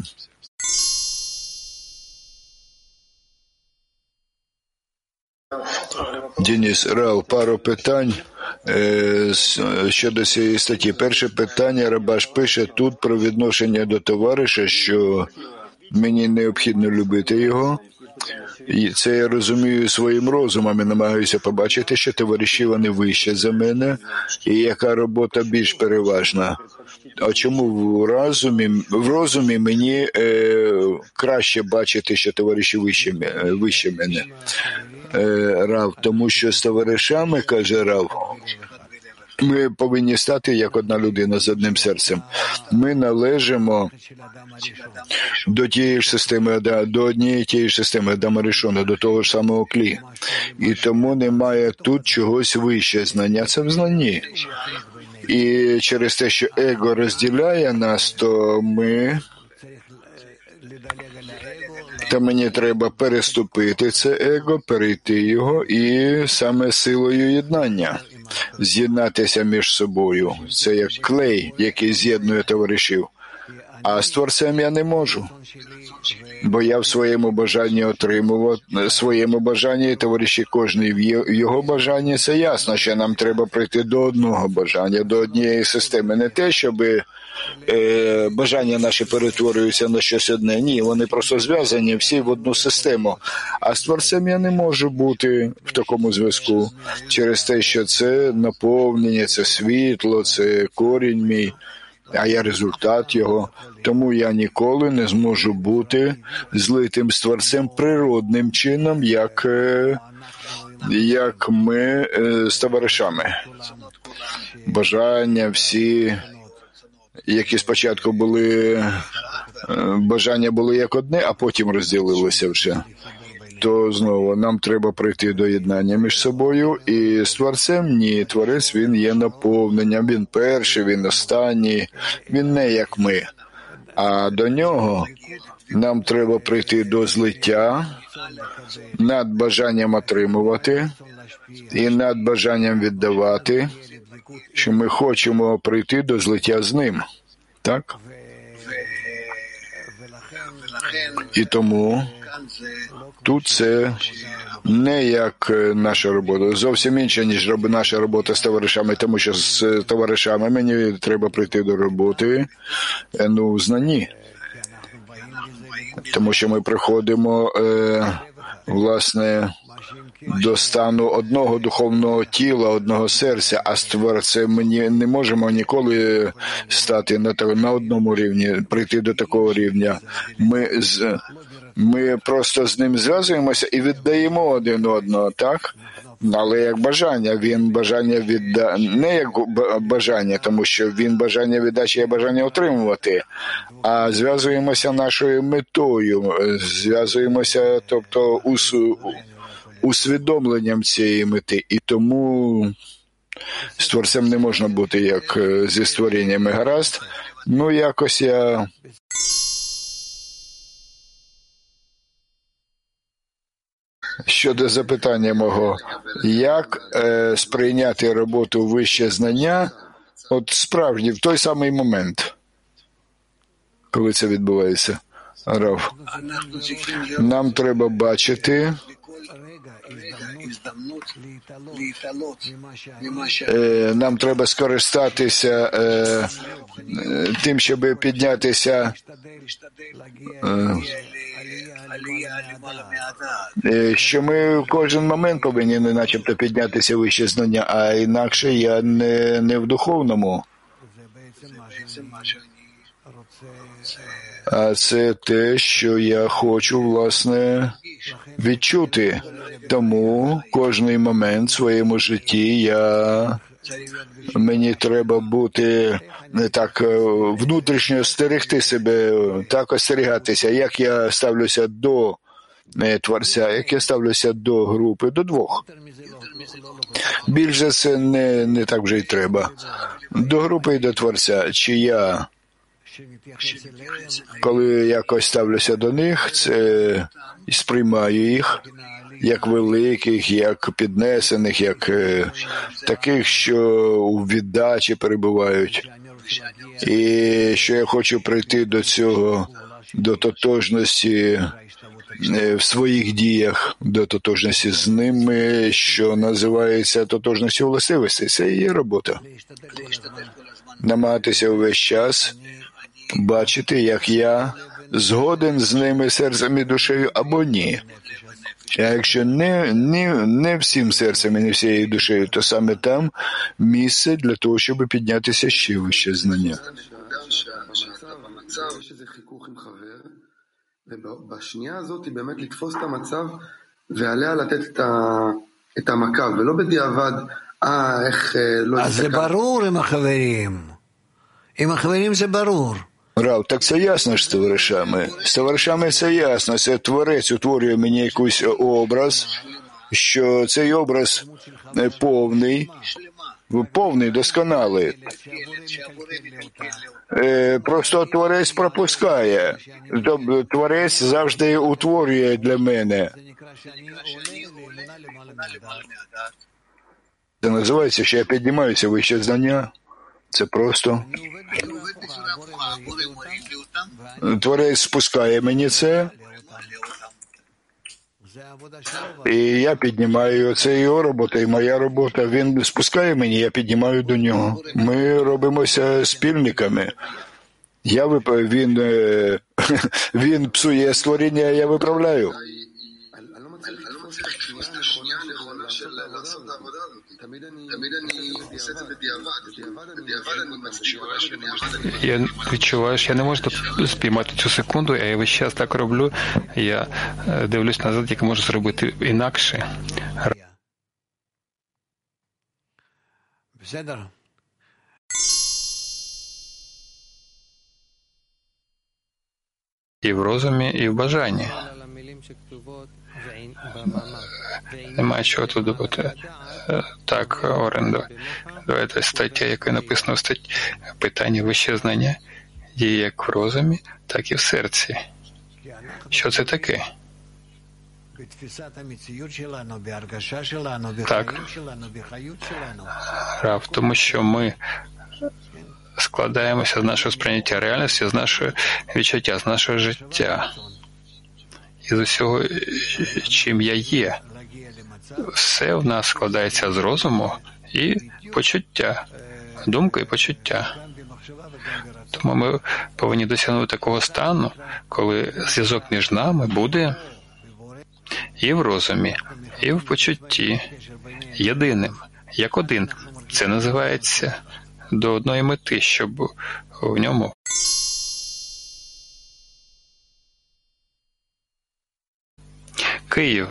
Денис, Рав, пару питань е, щодо цієї статті. Перше питання, Рабаш пише тут про відношення до товариша, що мені необхідно любити його. І це я розумію своїм розумом і намагаюся побачити, що товариші вони вище за мене, і яка робота більш переважна. А чому в розумі, в розумі мені е, краще бачити, що товариші вище, вище мене? Е, Рав, тому що з товаришами, каже Рав, ми повинні стати як одна людина з одним серцем. Ми належимо до тієї ж системи, до однієї тієї ж системи Адама Ришона, до того ж самого клі. І тому немає тут чогось вище. Знання – це в знанні. І через те, що его розділяє нас, то ми... Та мені треба переступити це его, перейти його і саме силою єднання. З'єднатися між собою. Це як клей, який з'єднує товаришів. А з Творцем я не можу. Бо я в своєму бажанні отримував, в своєму бажанні, товариші кожний в його бажанні, це ясно, що нам треба прийти до одного бажання, до однієї системи. Не те, щоб е, бажання наші перетворюються на щось одне. Ні, вони просто зв'язані всі в одну систему. А з Творцем я не можу бути в такому зв'язку через те, що це наповнення, це світло, це корінь мій, а я результат його. Тому я ніколи не зможу бути злитим з Творцем природним чином, як, як ми з товаришами. Бажання всі, які спочатку були, бажання були як одне, а потім розділилися вже. То знову нам треба прийти до єднання між собою і з Творцем. Ні, Творець, він є наповненням, він перший, він останній, він не як ми. А до нього нам треба прийти до злиття над бажанням отримувати і над бажанням віддавати, що ми хочемо прийти до злиття з ним. Так? І тому тут це не як наша робота, зовсім інша, ніж наша робота з товаришами, тому що з товаришами мені треба прийти до роботи, ну, в знанні. Тому що ми приходимо е, власне, до стану одного духовного тіла, одного серця, а з Творцем ми не можемо ніколи стати на, на одному рівні, прийти до такого рівня. Ми, з, ми просто з ним зв'язуємося і віддаємо один одного, так? Але як бажання, він бажання відда... не як бажання, тому що він бажання віддачі є бажання отримувати, а зв'язуємося нашою метою, зв'язуємося, тобто, ус... усвідомленням цієї мети. І тому з Творцем не можна бути як зі створіннями. Гаразд? Ну, якось я... Щодо запитання мого, як е, сприйняти роботу вище знання, от справді, в той самий момент, коли це відбувається, Рав, нам треба бачити, е, нам треба скористатися е, тим, щоб піднятися, е, що ми в кожен момент повинні не начебто піднятися вище знання, а інакше я не, не в духовному. А це те, що я хочу, власне, відчути. Тому кожний момент в своєму житті я... мені треба бути не так внутрішньо стерегти себе, так остерігатися, як я ставлюся до Творця, як я ставлюся до групи, до двох. Більше це не, не так вже й треба. До групи і до Творця. Чи я, коли якось ставлюся до них, це сприймаю їх як великих, як піднесених, як е, таких, що у віддачі перебувають. І що я хочу прийти до цього, до тотожності е, в своїх діях, до тотожності з ними, що називається тотожністю властивостей. Це і є робота. Намагатися увесь час бачити, як я згоден з ними серцем і душею або ні. А якщо не, не, не всім серцем і не всією душею, то саме там місце для того, щоб піднятися ще вище знання. אז זה ברור עם החברים. עם החברים זה ברור. Рав, так це ясно ж з товаришами. З товаришами це ясно. Це Творець утворює мені якийсь образ, що цей образ повний, повний, досконалий. Просто Творець пропускає. Тобто Творець завжди утворює для мене. Це називається, що я піднімаюся вище знання. Це просто. Творець спускає мені це, і я піднімаю. Це його робота, і моя робота. Він спускає мені, я піднімаю до нього. Ми робимося спільниками. Я вип... він, він псує створіння, а я виправляю. Я відчуваю, що я не можу спіймати цю секунду, а я весь час так роблю. Я дивлюсь назад, як можу зробити інакше. І в розумі, і в бажанні. Немає чого тут добути. Так, оренду. Давайте стаття, яка написана в статті, питання вище знання, є як в розумі, так і в серці. Що це таке? Так. Рав, тому що ми складаємося з нашого сприйняття реальності, з нашого відчуття, з нашого життя. І з усього, чим я є. Все в нас складається з розуму і почуття, думка і почуття. Тому ми повинні досягнути такого стану, коли зв'язок між нами буде і в розумі, і в почутті, єдиним, як один. Це називається до одної мети, щоб в ньому Київ.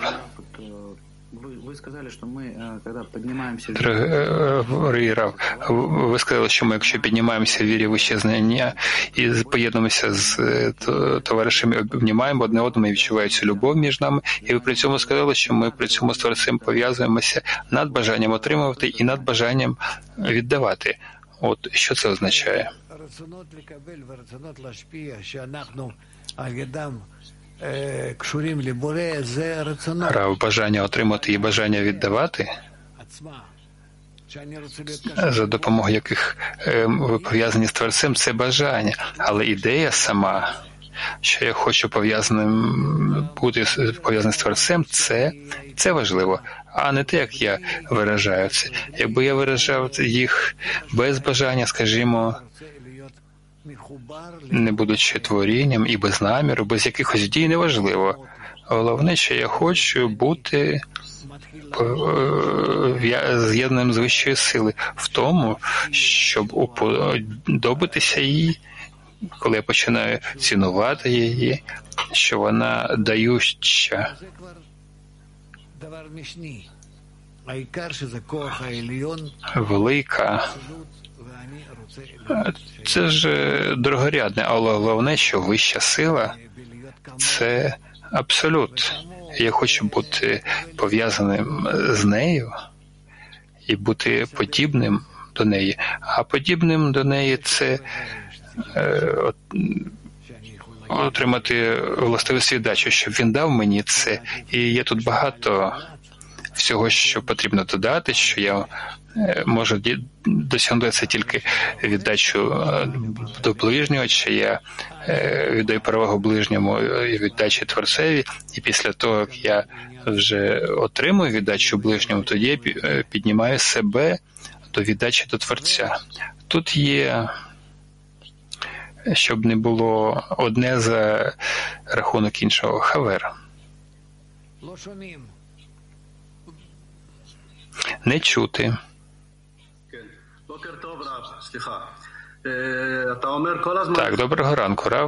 Дорогий Рав, ви сказали, що ми, якщо піднімаємося в вірі вище знання і поєднуємося з товаришами, обнімаємо одне одному і відчуваємо цю любов між нами, і ви при цьому сказали, що ми при цьому з Творцем пов'язуємося над бажанням отримувати і над бажанням віддавати. От що це означає? Рав, бажання отримати і бажання віддавати, за допомогою яких ви пов'язані з Творцем, це бажання. Але ідея сама, що я хочу пов'язаним бути пов'язаний з Творцем, це, це важливо, а не те, як я виражаю це. Якби я виражав їх без бажання, скажімо, не будучи творінням і без наміру, без якихось дій, неважливо. Головне, що я хочу бути з'єднаним з вищої сили в тому, щоб уподобитися їй, коли я починаю цінувати її, що вона даюча. Велика. Це ж другорядне, але головне, що вища сила – це абсолют. Я хочу бути пов'язаним з нею і бути подібним до неї. А подібним до неї – це е, отримати властивість віддачу, щоб він дав мені це. І є тут багато всього, що потрібно додати, що я можу досягнути це тільки віддачу до ближнього, чи я віддаю перевагу ближньому і віддачі Творцеві, і після того, як я вже отримую віддачу ближньому, тоді я піднімаю себе до віддачі до Творця. Тут є, щоб не було одне за рахунок іншого, хавер. Не чути. Так, доброго ранку, Рав.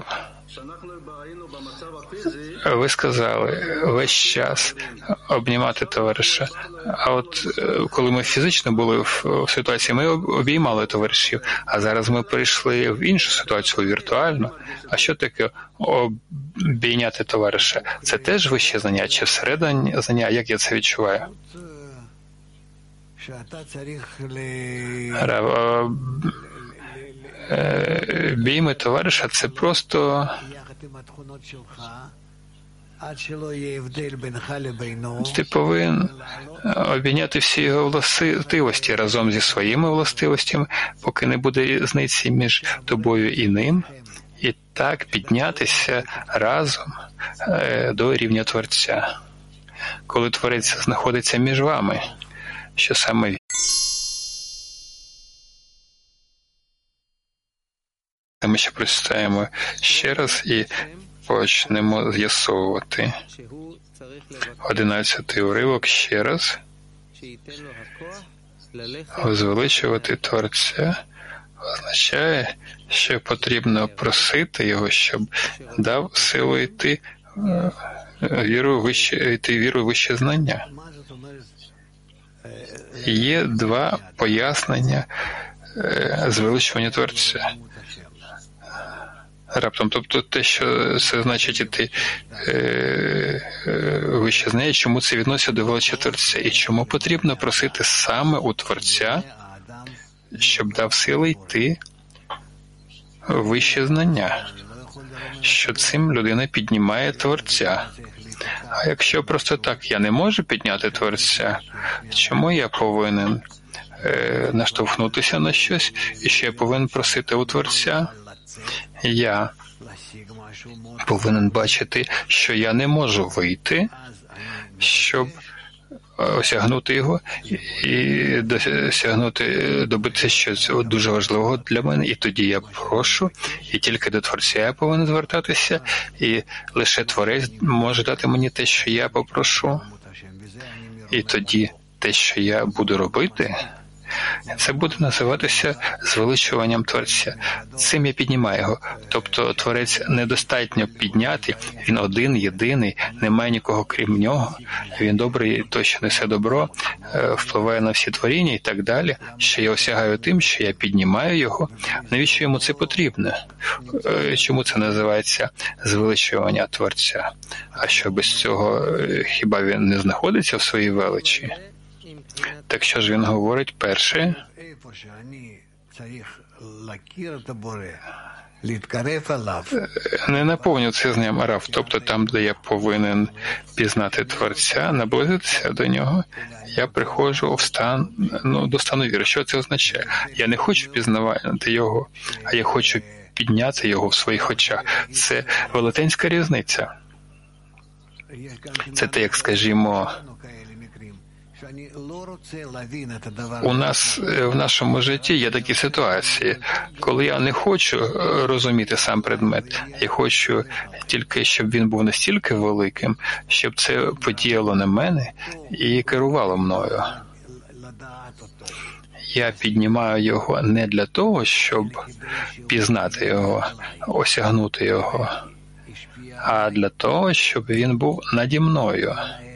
Ви сказали весь час обнімати товариша. А от коли ми фізично були в ситуації, ми обіймали товаришів, а зараз ми перейшли в іншу ситуацію, віртуальну. А що таке обійняти товариша? Це теж вище знання чи всередині знання? Як я це відчуваю? Рав, обійми товариша – це просто ти повинен обійняти всі його властивості разом зі своїми властивостями, поки не буде різниці між тобою і ним, і так піднятися разом до рівня Творця. Коли Творець знаходиться між вами, що саме ми ще прочитаємо ще раз і почнемо з'ясовувати. Одинадцятий уривок ще раз. Возвеличувати Творця означає, що потрібно просити Його, щоб дав силу йти віру вище, йти віру вище знання. Є два пояснення звеличування Творця. Раптом, тобто те, що це значить іти е, е, вище знання, чому це відноситься до величі Творця, і чому потрібно просити саме у Творця, щоб дав сили йти вище знання, що цим людина піднімає Творця. А якщо просто так я не можу підняти Творця, чому я повинен е, наштовхнутися на щось, і що я повинен просити у Творця? Я повинен бачити, що я не можу вийти, щоб осягнути його і досягнути, добитися щось дуже важливого для мене, і тоді я прошу, і тільки до Творця я повинен звертатися, і лише Творець може дати мені те, що я попрошу. І тоді те, що я буду робити, це буде називатися звеличуванням Творця. Цим я піднімаю його. Тобто Творець недостатньо підняти, він один, єдиний, немає нікого крім нього, він добрий, той, що несе добро, впливає на всі творіння і так далі, що я осягаю тим, що я піднімаю його. Навіщо йому це потрібно? Чому це називається звеличування Творця? А що без цього хіба він не знаходиться в своїй величі? Так що ж він говорить перше? Не наповню це знанням Рав, тобто там, де я повинен пізнати Творця, наблизитися до нього, я приходжу в стан, ну, до стану віри. Що це означає? Я не хочу пізнавати його, а я хочу підняти його в своїх очах. Це велетенська різниця. Це те, як, скажімо, у нас в нашому житті є такі ситуації, коли я не хочу розуміти сам предмет, я хочу тільки, щоб він був настільки великим, щоб це подіяло на мене і керувало мною. Я піднімаю його не для того, щоб пізнати його, осягнути його, а для того, щоб він був наді мною.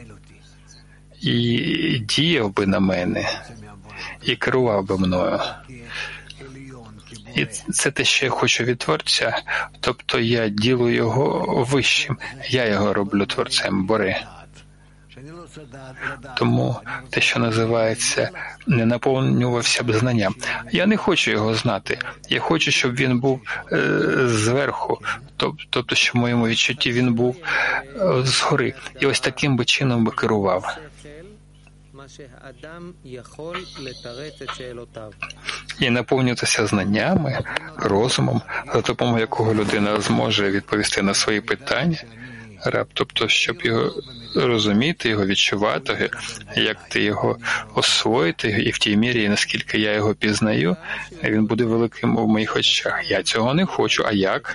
І діяв би на мене, і керував би мною. І це те, що я хочу від Творця. Тобто я ділю його вищим, я його роблю Творцем, бори. Тому те, що називається, не наповнювався б знанням. Я не хочу його знати. Я хочу, щоб він був е, зверху, тобто, щоб в моєму відчутті він був е, згори. І ось таким би чином би керував. І наповнюватися знаннями, розумом, за допомогою якого людина зможе відповісти на свої питання, раб, тобто, щоб його розуміти, його відчувати, як ти його освоїти, і в тій мірі, наскільки я його пізнаю, він буде великим у моїх очах. Я цього не хочу, а як?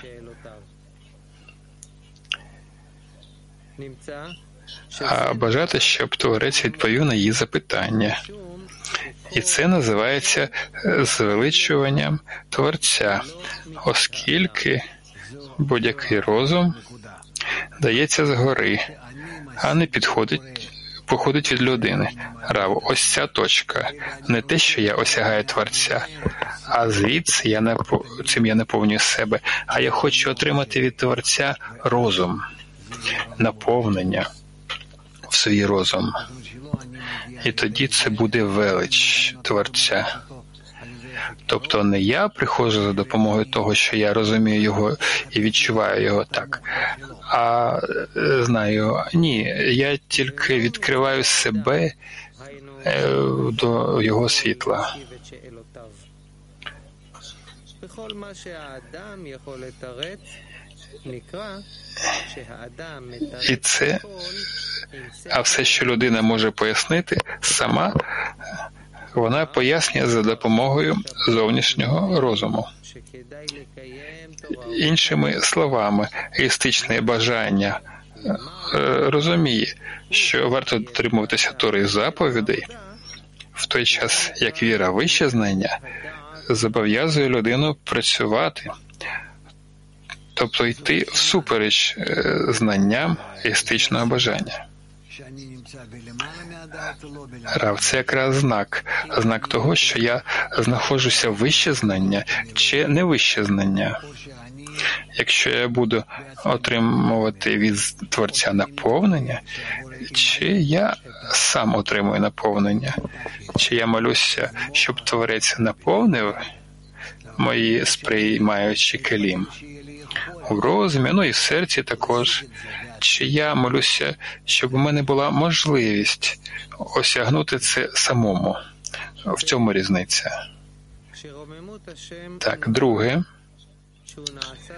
А бажати, щоб Творець відповів на її запитання. І це називається звеличуванням Творця, оскільки будь-який розум дається згори, а не підходить, походить від людини. Рав, ось ця точка. Не те, що я осягаю Творця, а звідси я напов... цим я наповнюю себе, а я хочу отримати від Творця розум, наповнення в свій розум. І тоді це буде велич Творця. Тобто не я приходжу за допомогою того, що я розумію його і відчуваю його так, а знаю, ні, я тільки відкриваю себе до його світла. І це, а все, що людина може пояснити, сама, вона пояснює за допомогою зовнішнього розуму. Іншими словами, егоїстичне бажання розуміє, що варто дотримуватися Тори заповідей, в той час, як віра вище знання, зобов'язує людину працювати, тобто йти всупереч знанням егоїстичного бажання. Рав, це якраз знак, знак того, що я знаходжуся вище знання чи не вище знання. Якщо я буду отримувати від Творця наповнення, чи я сам отримую наповнення, чи я молюся, щоб Творець наповнив мої сприймаючі келім в розумі, ну і в серці також. Чи я молюся, щоб у мене була можливість осягнути це самому. В цьому різниця. Так, друге.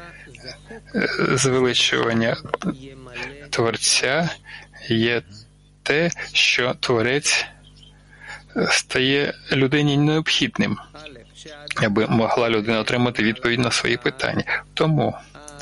Звеличування Творця є те, що Творець стає людині необхідним, аби могла людина отримати відповідь на свої питання. Тому,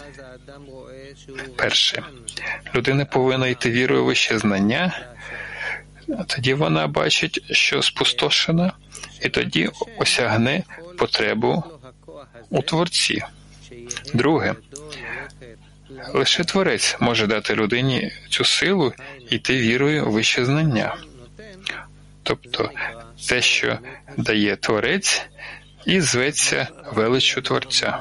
перше, людина повинна йти вірою у вище знання, тоді вона бачить, що спустошена, і тоді осягне потребу у Творці. Друге, лише Творець може дати людині цю силу йти вірою у вище знання. Тобто, те, що дає Творець, і зветься величчю Творця.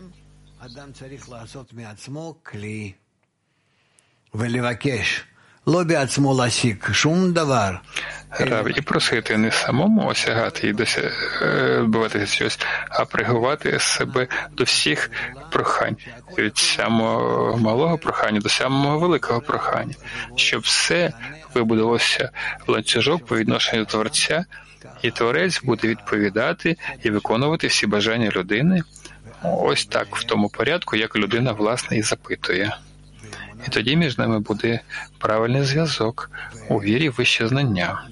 Рав, і просити не самому осягати і добиватися щось, а пригувати себе до всіх прохань, від самого малого прохання до самого великого прохання, щоб все вибудувалося в ланцюжок по відношенню до Творця, і Творець буде відповідати і виконувати всі бажання людини, ось так, в тому порядку, як людина, власне, і запитує. І тоді між ними буде правильний зв'язок у вірі в вище знання.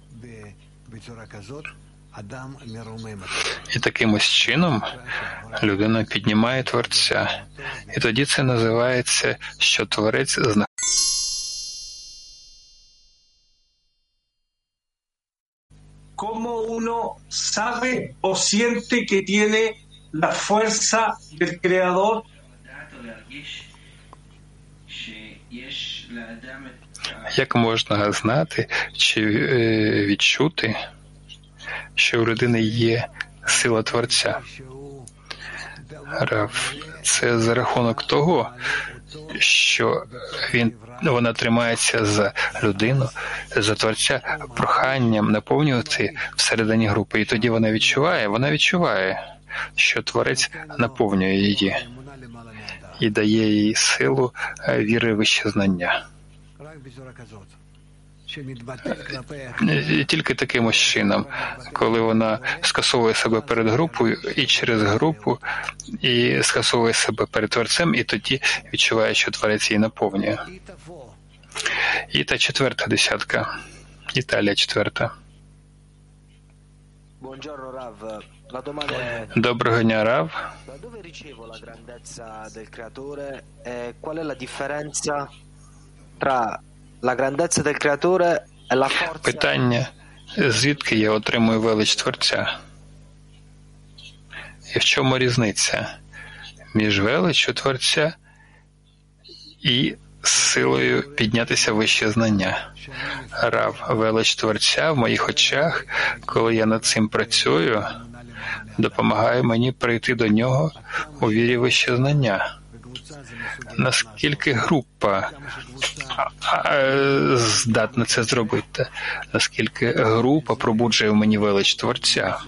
І таким ось чином людина піднімає Творця. І тоді це називається, що Творець знаходиться. ¿Cómo uno sabe o siente que tiene la fuerza del Creador? Як можна знати чи відчути, що у людини є сила Творця? Рав, це за рахунок того, що він, вона тримається за людину, за Творця, проханням наповнювати всередині групи. І тоді вона відчуває, вона відчуває, що Творець наповнює її і дає їй силу віри в вище знання. І тільки таким ось чином, коли вона скасовує себе перед групою і через групу, і скасовує себе перед Творцем, і тоді відчуває, що Творець її наповнює. І та четверта десятка. Італія четверта. Доброго дня, Рав. Питання, звідки я отримую велич Творця? І в чому різниця між величчю Творця і силою піднятися вище знання? Рав, велич Творця в моїх очах, коли я над цим працюю, допомагає мені прийти до нього у вірі вище знання. Наскільки група здатна це зробити? Наскільки група пробуджує в мені велич Творця?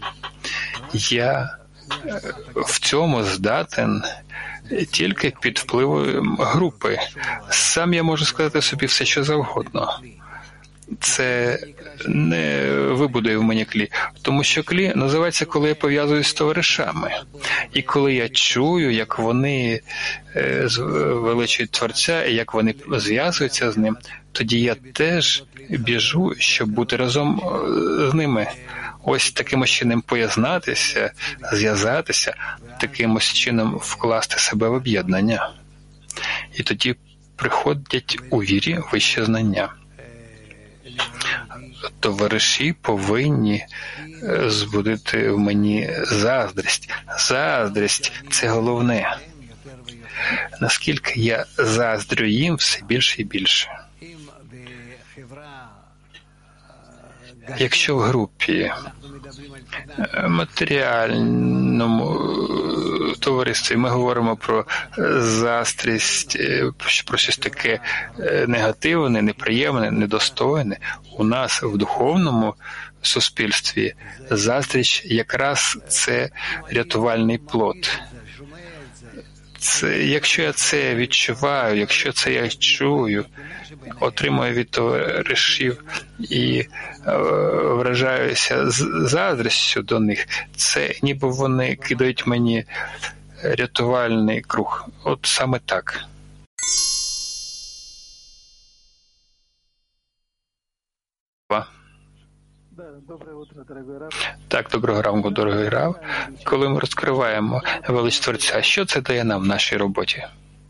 Я в цьому здатен тільки під впливом групи. Сам я можу сказати собі все, що завгодно. Це не вибудує в мені клі. Тому що клі називається, коли я пов'язуюсь з товаришами. І коли я чую, як вони величують Творця, і як вони зв'язуються з ним, тоді я теж біжу, щоб бути разом з ними. Ось таким чином поєднатися, зв'язатися, таким чином вкласти себе в об'єднання. І тоді приходять у вірі вище знання. Товариші повинні збудити в мені заздрість. Заздрість – це головне. Наскільки я заздрю їм все більше і більше. Якщо в групі, матеріальному товаристві ми говоримо про заздрість, про щось таке негативне, неприємне, недостойне, у нас в духовному суспільстві заздрість якраз це рятувальний плод. Це, якщо я це відчуваю, якщо це я чую, отримую від товаришів і е, вражаюся заздрістю до них, це ніби вони кидають мені рятувальний круг. От саме так. Так, доброго ранку, дорогий Рав. Коли ми розкриваємо велич Творця, що це дає нам в нашій роботі?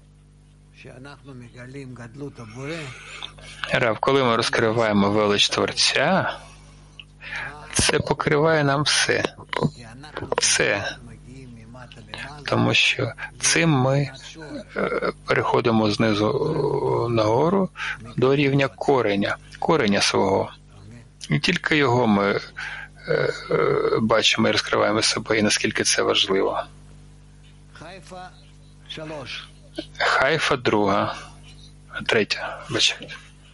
Рав, коли ми розкриваємо велич Творця, це покриває нам все. Все. Тому що цим ми переходимо знизу нагору до рівня кореня, кореня свого. І тільки його ми бачимо і розкриваємо себе, і наскільки це важливо. Хайфа друга, третя, бачите.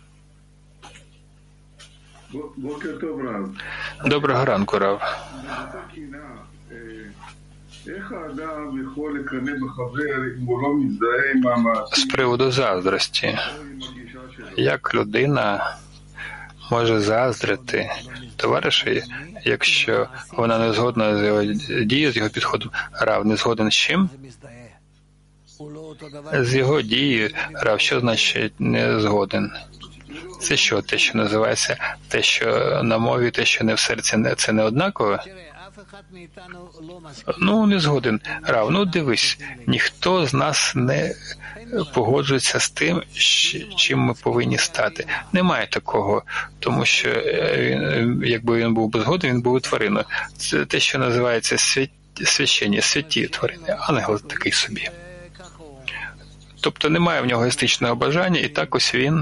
Доброго ранку, Рав. З приводу заздрості. Як людина може заздрити товаришеві, якщо вона не згодна з його дією, з його підходом? Рав не згоден з чим? З його дією. Рав, що значить не згоден? Це що? Те, що називається, те, що на мові, те, що не в серці, це не однаково? Ну, не згоден. Рав, ну дивись, ніхто з нас не погоджується з тим, чим ми повинні стати. Немає такого, тому що він, якби він був би згоден, він був би твариною. Це те, що називається священні, святі тварини, ангел такий собі. Тобто немає в нього естетичного бажання, і так ось він.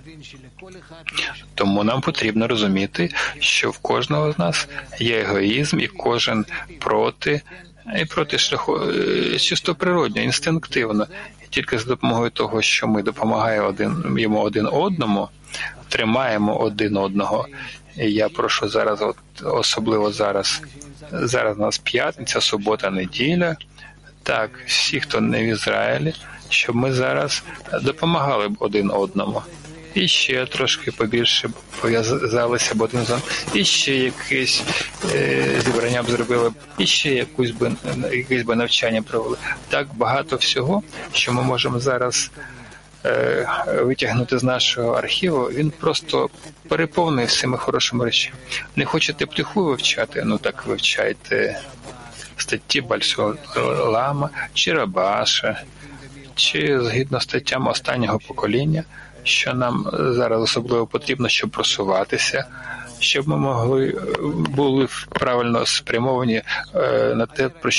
Тому нам потрібно розуміти, що в кожного з нас є егоїзм, і кожен проти, і проти шляху чисто природньо, інстинктивно. І тільки за допомогою того, що ми допомагаємо один, йому один одному, тримаємо один одного. І я прошу зараз, от, особливо зараз, зараз у нас п'ятниця, субота, неділя, так, всі, хто не в Ізраїлі, щоб ми зараз допомагали б один одному. І ще трошки побільше пов'язалися б один з одним, і ще якесь е, зібрання б зробили, і ще якусь би, якесь би навчання провели. Так багато всього, що ми можемо зараз е, витягнути з нашого архіву, він просто переповнений всіми хорошими речами. Не хочете птиху вивчати? Ну так вивчайте статті Бальсо Лама, чи Рабаша, чи згідно статтям останнього покоління, що нам зараз особливо потрібно, щоб просуватися, щоб ми могли були правильно спрямовані на те, про